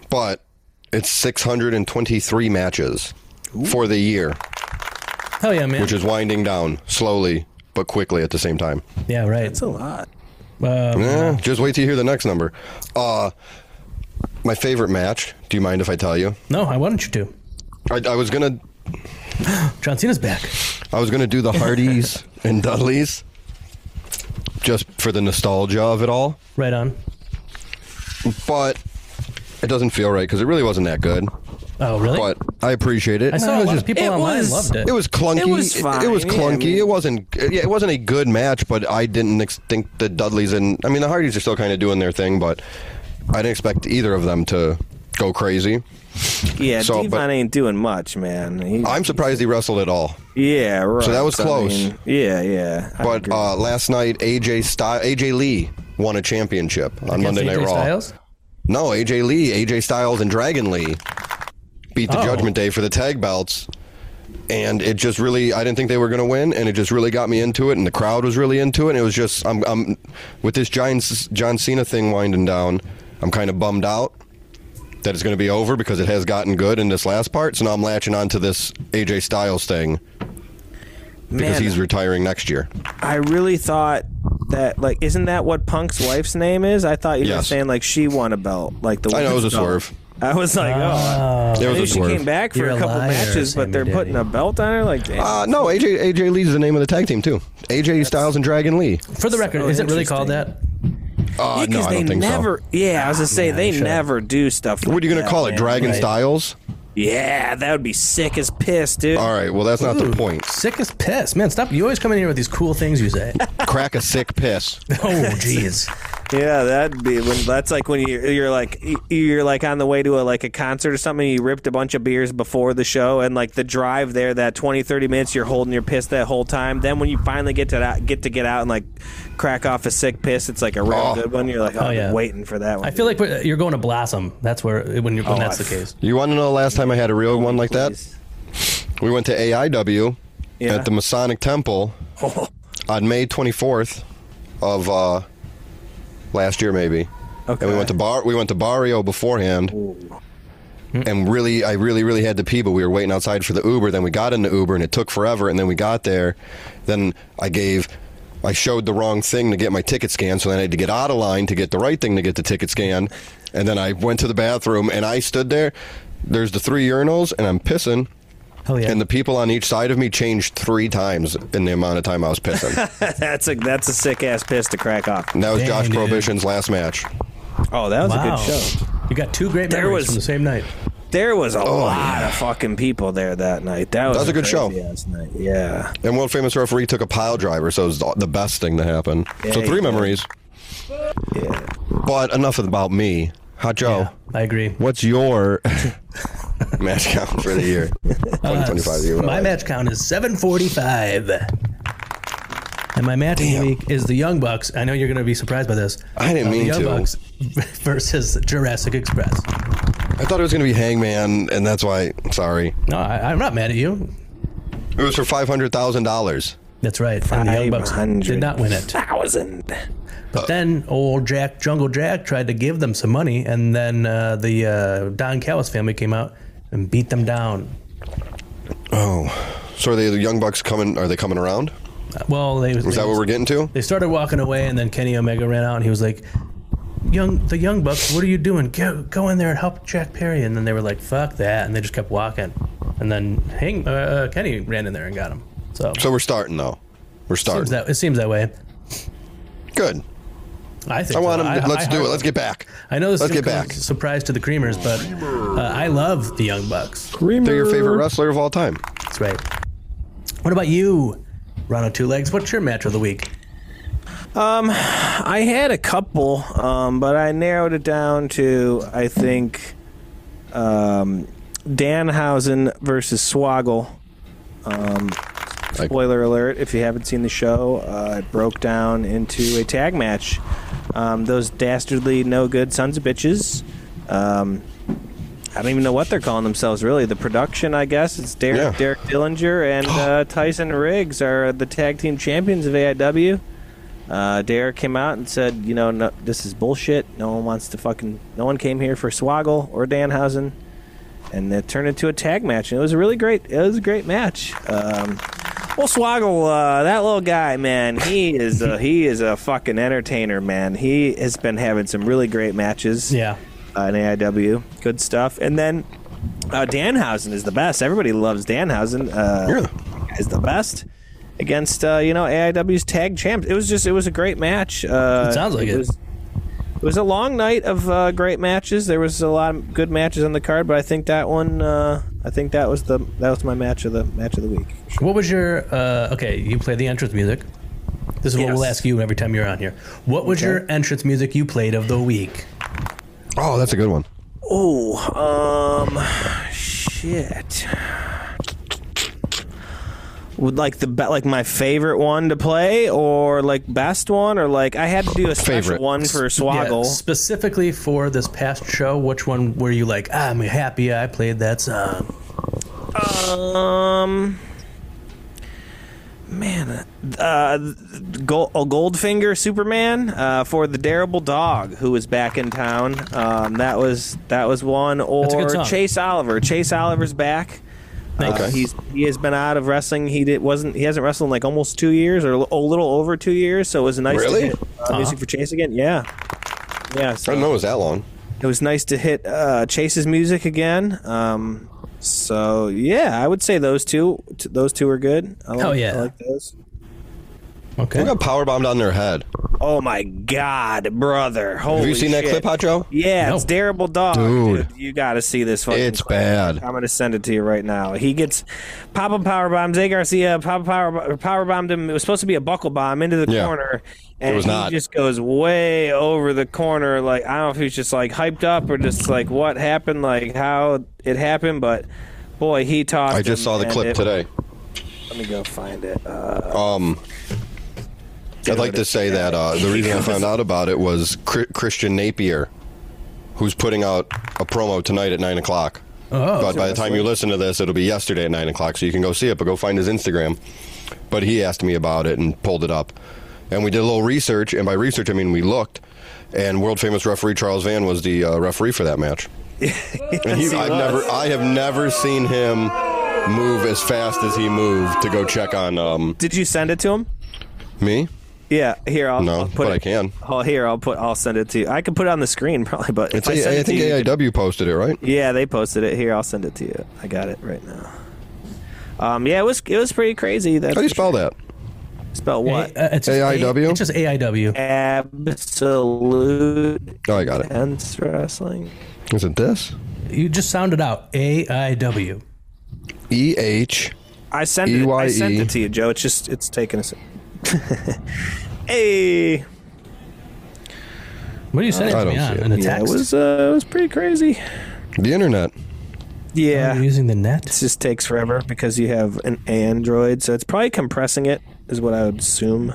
but it's six hundred twenty-three matches Ooh. For the year. Hell yeah, man. Which is winding down slowly but quickly at the same time. Yeah, right. That's a lot. Um, yeah, just wait till you hear the next number. Uh, my favorite match. Do you mind if I tell you? No, I wanted you to. I, I was gonna. John Cena's back. I was gonna do the Hardys and Dudleys, just for the nostalgia of it all. Right on. But it doesn't feel right because it really wasn't that good. Oh, really? But I appreciate it. I saw a lot of people online was, loved it. It was clunky. It was fine. It, it was clunky. Yeah, I mean, it wasn't. Yeah, it wasn't a good match. But I didn't ex- think the Dudleys and I mean the Hardys are still kind of doing their thing. But I didn't expect either of them to go crazy. Yeah, so, Devon ain't doing much, man. He, I'm surprised he wrestled at all. Yeah, right. So that was close. I mean, yeah, yeah. I But agree. uh, last night, A J Sty- A J Lee won a championship on Against Monday Night A J Raw. Styles? No, A J Lee, A J Styles, and Dragon Lee beat the Oh. Judgment Day for the tag belts. And it just really, I didn't think they were going to win, and it just really got me into it, and the crowd was really into it. And it was just, I'm, I'm with this Giants, John Cena thing winding down, I'm kind of bummed out that it's going to be over because it has gotten good in this last part. So now I'm latching on to this A J Styles thing because Man, he's retiring next year. I really thought that, like, isn't that what Punk's wife's name is? I thought you were Yes. saying, like, she won a belt. Like the I know it was a women's belt. swerve. I was like, oh. Oh. It I was knew a she swerve. came back for You're a a couple liar, matches, but Sammy they're putting Daddy. a belt on her? Like, damn. Uh, no, A J A J Lee's the name of the tag team too. A J Styles and Dragon Lee. For the record, So is it really called interesting. that? Uh, yeah, no, I they don't think never, so. Yeah, I was gonna say man, they they should. never do stuff. What are you going going to call it? Dragon Right. Styles? Yeah, that would be sick as piss, dude. All right. Well, that's not the Ooh, point. Sick as piss. Man, stop. You always come in here with these cool things you say. Crack a sick piss. Oh, jeez. Yeah, that'd be when that's like when you you're like you're like on the way to a like a concert or something. You ripped a bunch of beers before the show, and like the drive there, that twenty, thirty minutes, you're holding your piss that whole time. Then when you finally get to that, get to get out and like crack off a sick piss, it's like a real Oh. good one. You're like, oh, Oh, yeah. I'm waiting for that one. I feel like we're- you're going to Blossom. That's where when, you're, when Oh, that's the I- case. You want to know the last time I had a real one like that? Please. We went to A I W Yeah. at the Masonic Temple on May twenty-fourth of uh, last year, maybe. Okay. And we went to Bar. We went to Barrio beforehand. And really, I really, really had to pee, but we were waiting outside for the Uber. Then we got in the Uber, and it took forever. And then we got there. Then I gave, I showed the wrong thing to get my ticket scanned, so then I had to get out of line to get the right thing to get the ticket scanned. And then I went to the bathroom, and I stood there. There's the three urinals, and I'm pissing. Hell yeah. And the people on each side of me changed three times in the amount of time I was pissing. that's a that's a sick ass piss to crack off. And that was Dang, Josh dude. Prohibition's last match. Oh, that was wow. a good show. You got two great There memories was- from the same night. There was a Oh, lot yeah. of fucking people there that night. That was, That was a good show. crazy-ass night. Yeah. And world famous referee took a pile driver, so it was the best thing to happen. Yeah, so three yeah. memories. Yeah. But enough about me. Hot Joe, Yeah, I agree. what's your match count for the year? twenty twenty-five year. My match count is seven forty-five. And my match of the Damn. week is the Young Bucks. I know you're going to be surprised by this. I didn't Uh, mean the Young to. Bucks versus Jurassic Express. I thought it was going to be Hangman, and that's why. Sorry, No, I, I'm not mad at you. it was for five hundred thousand dollars. That's right. And the Young Bucks did not win it. Thousand. But then old Jack, Jungle Jack, tried to give them some money, and then uh, the uh, Don Callis family came out and beat them down. Oh, so are they the Young Bucks coming? Are they coming around? Uh, Well, they Is that what we're getting to? They started walking away, and then Kenny Omega ran out, and he was like, "Young, the Young Bucks, what are you doing? Go, go in there and help Jack Perry." And then they were like, "Fuck that," and they just kept walking. And then Hang, uh, uh, Kenny ran in there and got him. So, So we're starting though. We're starting. seems that, it seems that way. Good. I think I want so. them. To, I- let's I do it. heart- Let's get back. I know this Let's is get gonna come back. as a surprise to the Creamers, but uh, I love the Young Bucks. They're your favorite wrestler of all time. That's right. What about you, Ronald Two Legs? What's your match of the week? I had a couple, um, but I narrowed it down to, I think, um, Danhausen versus Swoggle. Um, Like- spoiler alert, if you haven't seen the show, uh, it broke down into a tag match. Um, those dastardly, no good sons of bitches. Um, I don't even know what they're calling themselves, really. The production, I guess, it's Derek, Yeah. Derek Dillinger and uh, Tyson Riggs are the tag team champions of A I W. Uh, Derek came out and said, you know, no, this is bullshit. No one wants to fucking. No one came here for Swoggle or Danhausen, and it turned into a tag match. And it was a really great. It was a great match. Um, well, Swoggle, uh, that little guy, man, he is a, he is a fucking entertainer, man. He has been having some really great matches. Yeah. Uh, in A I W, good stuff. And then uh, Danhausen is the best. Everybody loves Danhausen. Uh, Yeah. Is the best. Against uh, you know A I W's tag champs, it was just it was a great match. Uh, It sounds like it. Was, it was a long night of uh, great matches. There was a lot of good matches on the card, but I think that one, uh, I think that was the that was my match of the match of the week. What was your uh, okay? You play the entrance music. This is what Yes. we'll ask you every time you're on here. What was Okay. your entrance music you played of the week? Oh, that's a good one. Oh, um, shit. Would like the be- like my favorite one to play, or like best one, or like I had to do a special Favorite. one for Swoggle. Yeah, specifically for this past show, which one were you like, ah, I'm happy I played that song? Um, man, uh, Gold, oh, Goldfinger Superman uh, for the Terrible Dog, who was back in town. Um, that was that was one. a good Or song. Chase Oliver. Chase Oliver's back. Uh, Okay. he's he has been out of wrestling. He did wasn't he hasn't wrestled in like almost two years or a little over two years. So it was nice Really? to hit uh, music for Chase again. Yeah, yeah. I So didn't know it was that long. it was nice to hit uh, Chase's music again. Um, so yeah, I would say those two. T- those two are good. I like, Oh, yeah. I like those. Okay. Who got powerbombed on their head? Oh my God, brother! Holy Have you seen that shit. clip, Hot Joe? Yeah, No. it's Terrible Dog, Dude. dude. You got to see this fucking. It's clip. bad. I'm gonna send it to you right now. He gets Papa Powerbomb. Zay Garcia Papa Power Powerbombed him. It was supposed to be a buckle bomb into the Yeah. corner, and was he not. just goes way over the corner. Like I don't know if he's just like hyped up or just like what happened, like how it happened. But boy, he tossed. I just him, saw the and clip it- today. Let me go find it. Uh, Um, I'd like to say that uh, the reason I found out about it was Chr- Christian Napier, who's putting out a promo tonight at nine o'clock. Oh, But by the time you listen to this, it'll be yesterday at nine o'clock, so you can go see it. But go find his Instagram. But he asked me about it and pulled it up, and we did a little research. And by research, I mean we looked, and world famous referee Charles Van was the uh, referee for that match. And he, I've never, I have never seen him move as fast as he moved to go check on um, did you send it to him? me. Yeah, here I'll, No, I'll put but it, I can. Oh, here I'll put. I'll send it to you. I can put it on the screen probably, but It's if I, a, send I it think to you, A I W posted it, right? yeah, they posted it. Here, I'll send it to you. I got it right now. Um, yeah, it was it was pretty crazy. That's How do you for spell sure. that? Spell what? A- uh, it's just A I W? A- It's just A I W. Absolute Oh, I got it. Intense Wrestling. Is it this? You just sounded out A I W. E H. I sent it. I E Y E. sent it to you, Joe. It's just it's taking us. Hey, What are you sending I to me don't on? see it. In a yeah, it text? was uh, it was pretty crazy. The internet. Yeah, Are you using the it net? just takes forever because you have an Android, so it's probably compressing it, is what I would assume.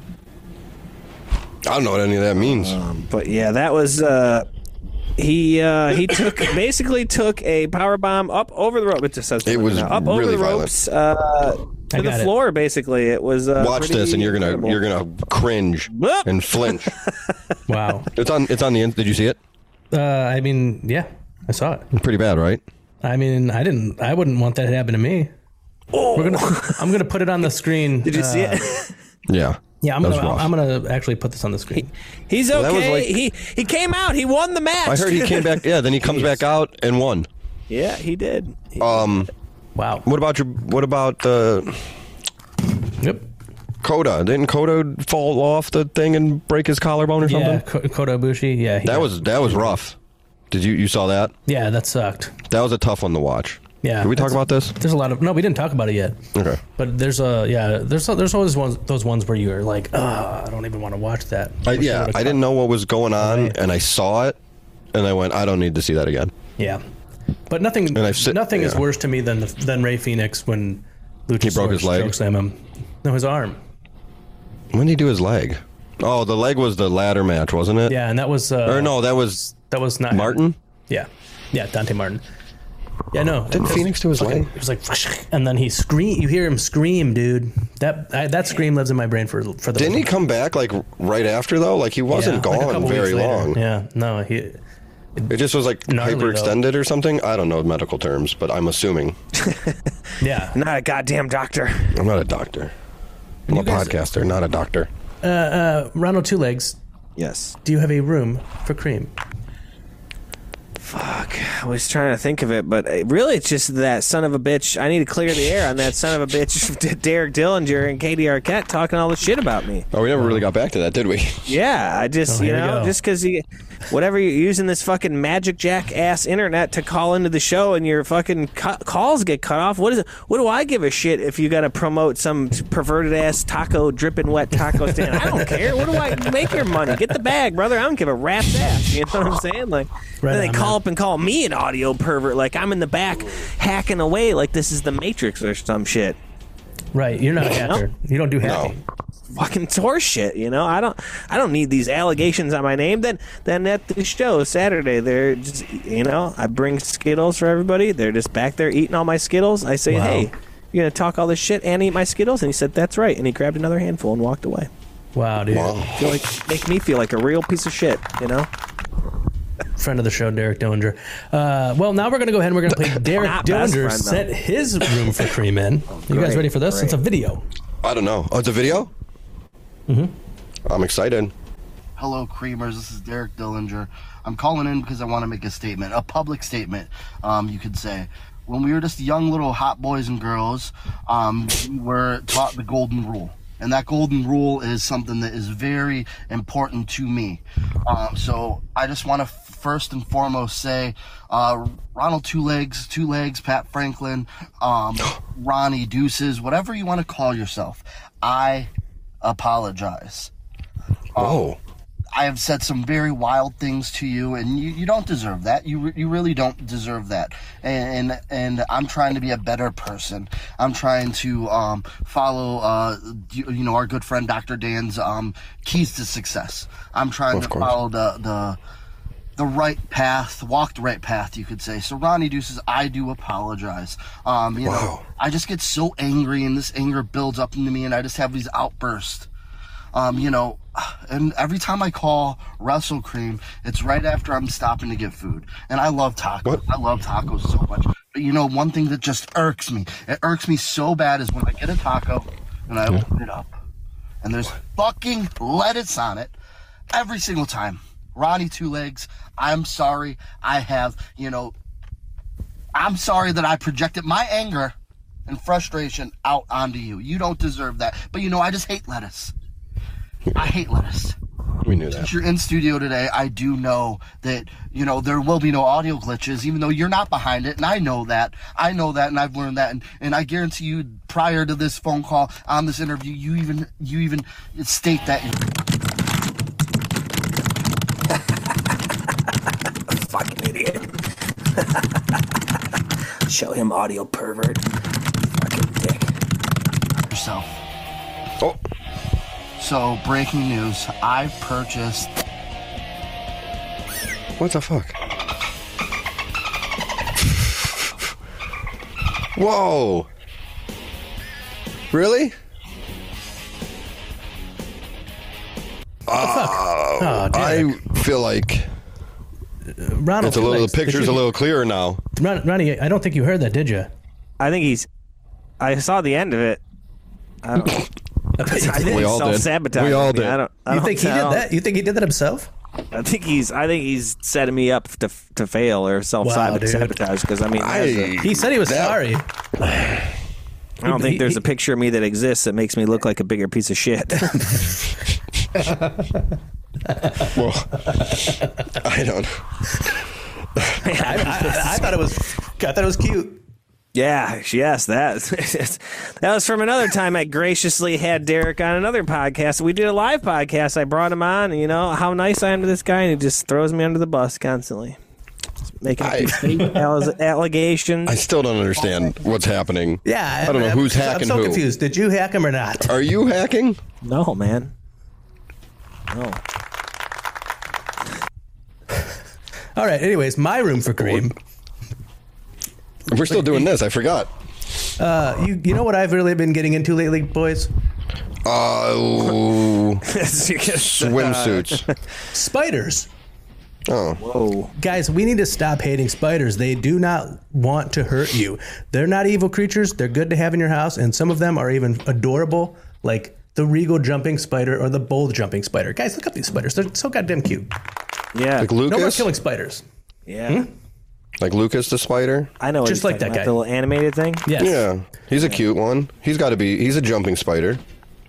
I don't know what any of that means. Um, but yeah, that was uh, he. Uh, he took basically took a power bomb up over the rope. It just says It was now, up over really the violent. ropes uh, I to the got it. floor. Basically, it was. Uh, Watch pretty this, and you're gonna incredible. you're gonna cringe Whoop. and flinch. Wow. It's on. It's on the. in- Did you see it? Uh, I mean, yeah, I saw it. Pretty bad, right? I mean, I didn't. I wouldn't want that to happen to me. We're gonna. I'm gonna put it on the screen. Did you see uh, it? Yeah. Yeah, I'm That was gonna. rough. I'm gonna actually put this on the screen. He's that was okay. like- he he came out. He won the match. I heard he came back. Yeah. Then he comes back out and won. Yeah, he did. He- Um. Wow. What about your? What about uh, Yep. Coda? Didn't Coda fall off the thing and break his collarbone or Yeah, something? Ko- Kota Ibushi. Yeah, he That got- was that was rough. Did you you saw that? Yeah, that sucked. That was a tough one to watch. Yeah. Did we talk it's- about this? There's a lot of no. We didn't talk about it yet. Okay. But there's a yeah. There's there's always ones those ones where you're like, oh, I don't even want to watch that. I, Wish they yeah, would've I cut- didn't know what was going on, Right. and I saw it, and I went, I don't need to see that again. Yeah, but nothing. And I've sit- nothing is yeah. worse to me than the, than Ray Phoenix when Luchasaurus broke his leg? chokeslammed him. No, his arm. When did he do his leg? Oh, the leg was the ladder match, wasn't it? Yeah, and that was uh, Or no, that was that was not Martin. Yeah, yeah, Dante Martin. Yeah, no. Didn't Phoenix do his fucking, leg? It was like, and then he scream. You hear him scream, dude. That I, that scream lives in my brain for for the. Didn't he come back like right after though? Like he wasn't yeah, like a gone couple very weeks later. long. Yeah, no, he. It just was like Gnarly, hyperextended or something. I don't know medical terms, but I'm assuming. Yeah, I'm not a goddamn doctor. I'm not a doctor. I'm You a guys- podcaster, not a doctor. uh, uh, Ronald Two Legs. Yes. Do you have a room for cream? Fuck. I was trying to think of it, but uh, really it's just that son of a bitch. I need to clear the air on that son of a bitch, Derek Dillinger and Katie Arquette talking all this shit about me. Oh, we never really got back to that, did we? Yeah, I just, Oh, you here we know, go. just because you, whatever you're using this fucking magic jack ass internet to call into the show and your fucking cu- calls get cut off. What is it? What do I give a shit if you got to promote some perverted ass taco, dripping wet taco stand? I don't care. What do I make your money? Get the bag, brother. I don't give a rat's ass. You know what I'm saying? Like, Right then they on, call man. up and call me an audio pervert. Like I'm in the back hacking away like this is the Matrix or some shit. Right, you're not a hacker. You don't do hacking. Fucking horse shit, you know. I don't, I don't need these allegations on my name. Then, then at the show Saturday, they're just, you know, I bring Skittles for everybody. They're just back there eating all my Skittles. I say, Wow. hey, you're gonna talk all this shit and eat my Skittles? And he said, that's right. And he grabbed another handful and walked away. Wow, dude. Wow. Feel like, make me feel like a real piece of shit, you know. Friend of the show, Derek Dillinger. Uh, well, now we're going to go ahead and we're going to play Derek Not best Dillinger friend, though. set his room for cream in. You guys great, ready for this? great. It's a video. I don't know. Oh, it's a video? Mm-hmm. I'm excited. Hello, Creamers. This is Derek Dillinger. I'm calling in because I want to make a statement, a public statement, um, you could say. When we were just young little hot boys and girls, um, we were taught the golden rule. And that golden rule is something that is very important to me. Um, so I just want to first and foremost say, uh, Ronald Two Legs, Two Legs, Pat Franklin, um, Ronnie Deuces, whatever you want to call yourself, I apologize. Oh. I have said some very wild things to you, and you, you don't deserve that. You re- you really don't deserve that. And, and and I'm trying to be a better person. I'm trying to um, follow, uh, you, you know, our good friend Doctor Dan's um, keys to success. I'm trying Of to course. follow the the the right path, walk the right path, you could say. So Ronnie Deuces, I do apologize. Um, you Wow. know, I just get so angry, and this anger builds up into me, and I just have these outbursts. Um, you know, and every time I call Wrestle Cream, it's right after I'm stopping to get food. And I love tacos. What? I love tacos so much. But you know, one thing that just irks me, it irks me so bad is when I get a taco and I open it up and there's fucking lettuce on it every single time. Ronnie Two Legs, I'm sorry. I have, you know, I'm sorry that I projected my anger and frustration out onto you. You don't deserve that. But you know, I just hate lettuce. I hate lettuce. We knew that. Since you're in studio today, I do know that, you know, there will be no audio glitches, even though you're not behind it, and I know that. I know that, and I've learned that, and, and I guarantee you, prior to this phone call, on this interview, you even you even state that. Fucking idiot. Show him audio pervert. Fucking dick. Yourself. Oh. So, breaking news, I purchased What the fuck? Whoa. Really? Oh, Derek. I feel like Ronald it's a Two little. Legs, The picture's did you- a little clearer now. Ron- Ronnie, I don't think you heard that, did you? I think he's. I saw the end of it. I don't. I think We he's all did. self-sabotaging We all me. did. I don't. I You don't think he I did don't- that? You think he did that himself? I think he's. I think he's setting me up to to fail or self Wow, dude. sabotage. Because I mean, that's a- I, He said he was that- sorry. I don't he- think there's he- a picture of me that exists that makes me look like a bigger piece of shit. Well, I don't. I, I, I thought it was. I thought it was cute. Yeah, yes, that that was from another time I graciously had Derek on another podcast. We did a live podcast. I brought him on, and you know how nice I am to this guy, and he just throws me under the bus constantly, just making up I- these fake alle- allegations. I still don't understand what's happening. Yeah, I don't know I'm- who's I'm hacking so who. confused. Did you hack him or not? Are you hacking? No, man. No. All right. Anyways, my room for cream. We're still doing this. I forgot. Uh, you you know what I've really been getting into lately, boys? Oh, swimsuits. Spiders. Oh, Whoa. Guys, we need to stop hating spiders. They do not want to hurt you. They're not evil creatures. They're good to have in your house, and some of them are even adorable, like the regal jumping spider or the bold jumping spider. Guys, look up these spiders. They're so goddamn cute. Yeah. like No more Lucas. killing spiders. Yeah. Like Lucas the spider. I know what Just he's like talking that about, guy. the little animated thing. Yes. Yeah, he's a cute one. He's got to be. He's a jumping spider.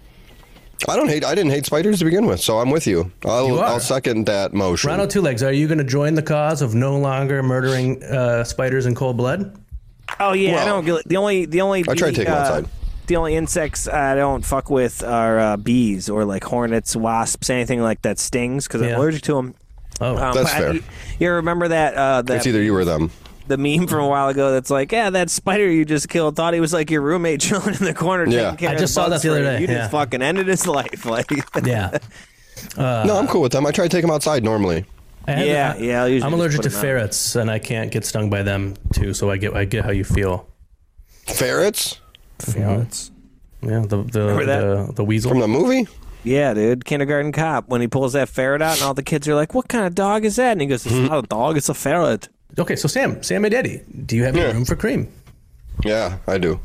I don't hate. I didn't hate spiders to begin with, so I'm with you. I'll, You are. I'll second that motion. Ronald Two Legs, are you going to join the cause of no longer murdering uh, spiders in cold blood? Oh yeah, Well, I don't get the only the only I try to take them uh, outside. The only insects I don't fuck with are uh, bees or like hornets, wasps, anything like that stings because Yeah. I'm allergic to them. Oh, Um, That's but I- fair. you, you remember that? Uh, that It's either you or them. the meme from a while ago that's like, yeah, that spider you just killed thought he was like your roommate chilling in the corner. Yeah. taking care I of just saw bugs that the other for you. day, You yeah. just fucking ended his life. Like, yeah. no, I'm cool with them. I try to take them outside normally. I had- Yeah, I- yeah, I'll usually I'm just allergic put to them out. ferrets, and I can't get stung by them too. So I get I get how you feel. Ferrets ferrets. Yeah, the the Remember that? the, the weasel. from the movie. Yeah, dude, Kindergarten Cop. When he pulls that ferret out, and all the kids are like, "What kind of dog is that?" And he goes, "It's not a dog; it's a ferret." Okay, so Sam, Sam and Eddie, do you have any Yeah. room for cream? Yeah, I do.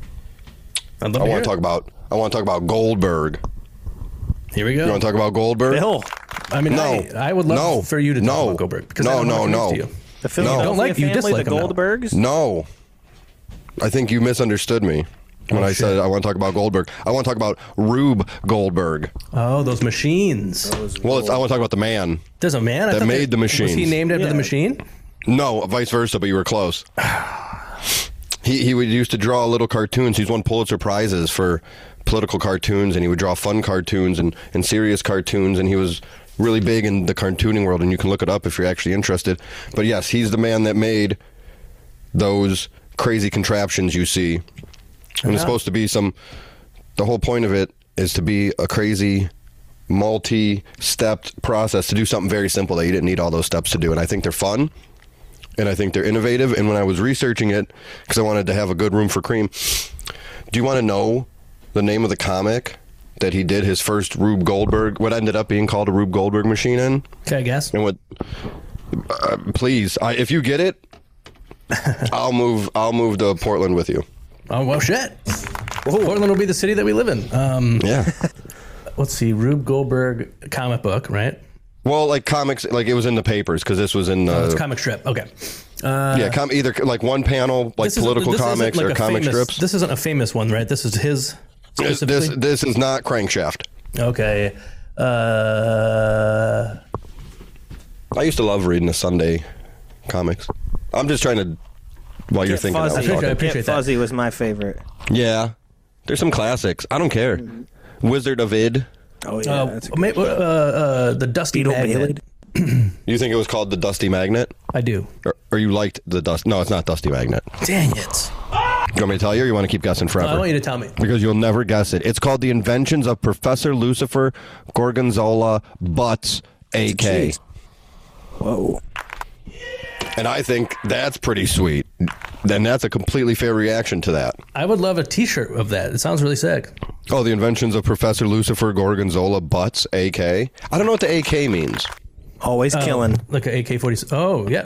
I'd love I to hear want it. to talk about. I want to talk about Goldberg. Here we go. You want to talk about Goldberg? Bill, I mean, No. I, I would love No. for you to talk No. about Goldberg because No, I don't no, know no. to you. the Philadelphia No. Don't like you, family, dislike the him now. Goldbergs. No. I think you misunderstood me when Oh, I shit. said I want to talk about Goldberg. I want to talk about Rube Goldberg. Oh, those machines. Well, it's, I want to talk about the man. There's a man I That thought made the Was he machines. named after Yeah. the machine? No, vice versa, but you were close. he he would used to draw little cartoons. He's won Pulitzer Prizes for political cartoons, and he would draw fun cartoons and, and serious cartoons, and he was really big in the cartooning world, and you can look it up if you're actually interested. But yes, he's the man that made those crazy contraptions you see. And it's supposed to be some, the whole point of it is to be a crazy multi-stepped process to do something very simple that you didn't need all those steps to do. And I think they're fun. And I think they're innovative. And when I was researching it, because I wanted to have a good room for cream, do you want to know the name of the comic that he did his first Rube Goldberg, what ended up being called a Rube Goldberg machine in? Okay, I guess. And what, uh, please, I, if you get it, I'll move, I'll move to Portland with you. Oh, well, shit. Portland will be the city that we live in. Um, Yeah. let's see, Rube Goldberg comic book, right? Well, like comics, like it was in the papers because this was in Oh, it's uh, comic strip. Okay. Uh, yeah, com- either like one panel, like this isn't- political this isn't comics like or a comic famous- strips. This isn't a famous one, right? This is his This, specifically? this this is not Crankshaft. Okay. Uh, I used to love reading the Sunday comics. I'm just trying to, while you're Get thinking, I was Fuzzy. I talking. appreciate Get that. Fuzzy was my favorite. Yeah, there's some classics. I don't care. Wizard of Id. Oh yeah, uh, that's a ma- uh, uh, the Dusty Beetle Magnet. Bailey. You think it was called the Dusty Magnet, I do. or, or you liked the Dust? No, it's not Dusty Magnet. Dang it. You want me to tell you, or you want to keep guessing forever? I want you to tell me. Because you'll never guess it. It's called The Inventions of Professor Lucifer Gorgonzola Butts, A K. Jeez. Whoa. And I think that's pretty sweet. Then that's a completely fair reaction to that. I would love a T-shirt of that. It sounds really sick. Oh, The Inventions of Professor Lucifer Gorgonzola Butts, A K. I don't know what the A K means. Always killing. Like an A K forty. Oh, yeah.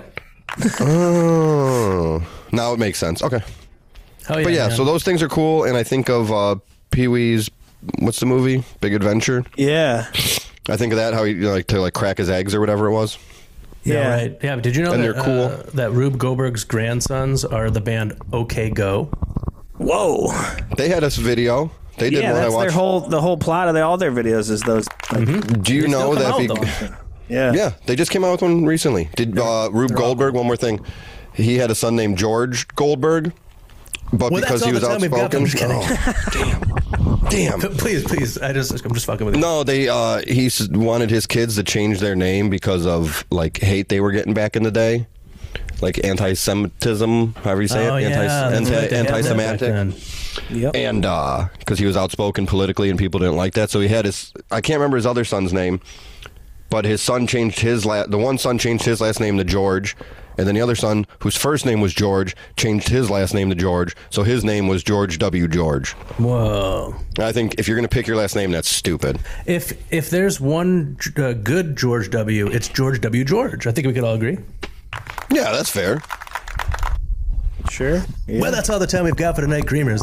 Oh, now it makes sense. Okay. Oh, yeah. But yeah, man. so those things are cool. And I think of uh, Pee-wee's, what's the movie? Big Adventure. Yeah. I think of that, how he you know, like to like crack his eggs or whatever it was. Yeah, Yeah. right. Yeah, but did you know And that, they're cool. uh, that Rube Goldberg's grandsons are the band OK Go? Whoa. They had us video. They did Yeah, one I that's their watched. whole the whole plot of their, all their videos is those. Like, Do you They know still that? come If out, he, though. yeah. yeah, they just came out with one recently. Did uh, Rube Goldberg? One more thing. He had a son named George Goldberg, but Well, because that's he all was the time we've got. I'm outspoken. just kidding. Oh, damn. Damn. Please, please. I just, I'm just fucking with you. No, they. Uh, he s- wanted his kids to change their name because of like hate they were getting back in the day, like anti-Semitism, however you say Oh, it, yeah. anti, that's anti, right, they had that back anti-Semitic. then. Yep. And because he was outspoken politically and people didn't like that, so he had his. I can't remember his other son's name, but his son changed his la- the one son changed his last name to George, And then the other son, whose first name was George, changed his last name to George, so his name was George W. George. Whoa. I think if you're going to pick your last name, that's stupid. If if there's one uh, good George W., it's George W. George. I think we could all agree. Yeah, that's fair. Sure. Yeah. Well, that's all the time we've got for tonight, Creamers.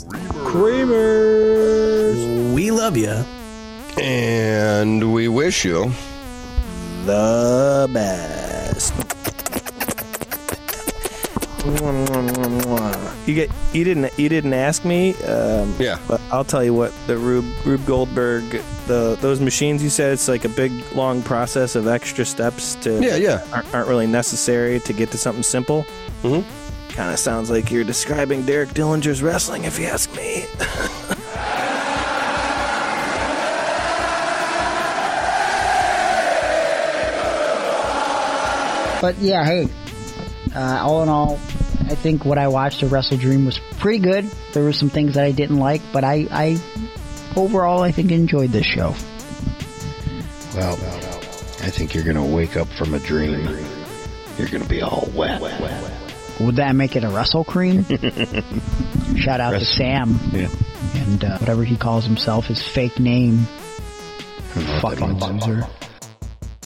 Creamers. We love you. And we wish you the best. You get you didn't you didn't ask me. Um, yeah, but I'll tell you what, the Rube Rube Goldberg, the those machines you said, it's like a big long process of extra steps to yeah yeah aren't, aren't really necessary to get to something simple. Mm-hmm. Kind of sounds like you're describing Derek Dillinger's wrestling, if you ask me. But yeah, hey, uh, all in all, I think what I watched of Wrestle Dream was pretty good. There were some things that I didn't like, but I, I overall, I think enjoyed this show. Well, I think you're going to wake up from a dream. You're going to be all wet. Would that make it a Wrestle Cream? Shout out Wrestle. to Sam. Yeah. And uh, whatever he calls himself, his fake name. Fucking loser.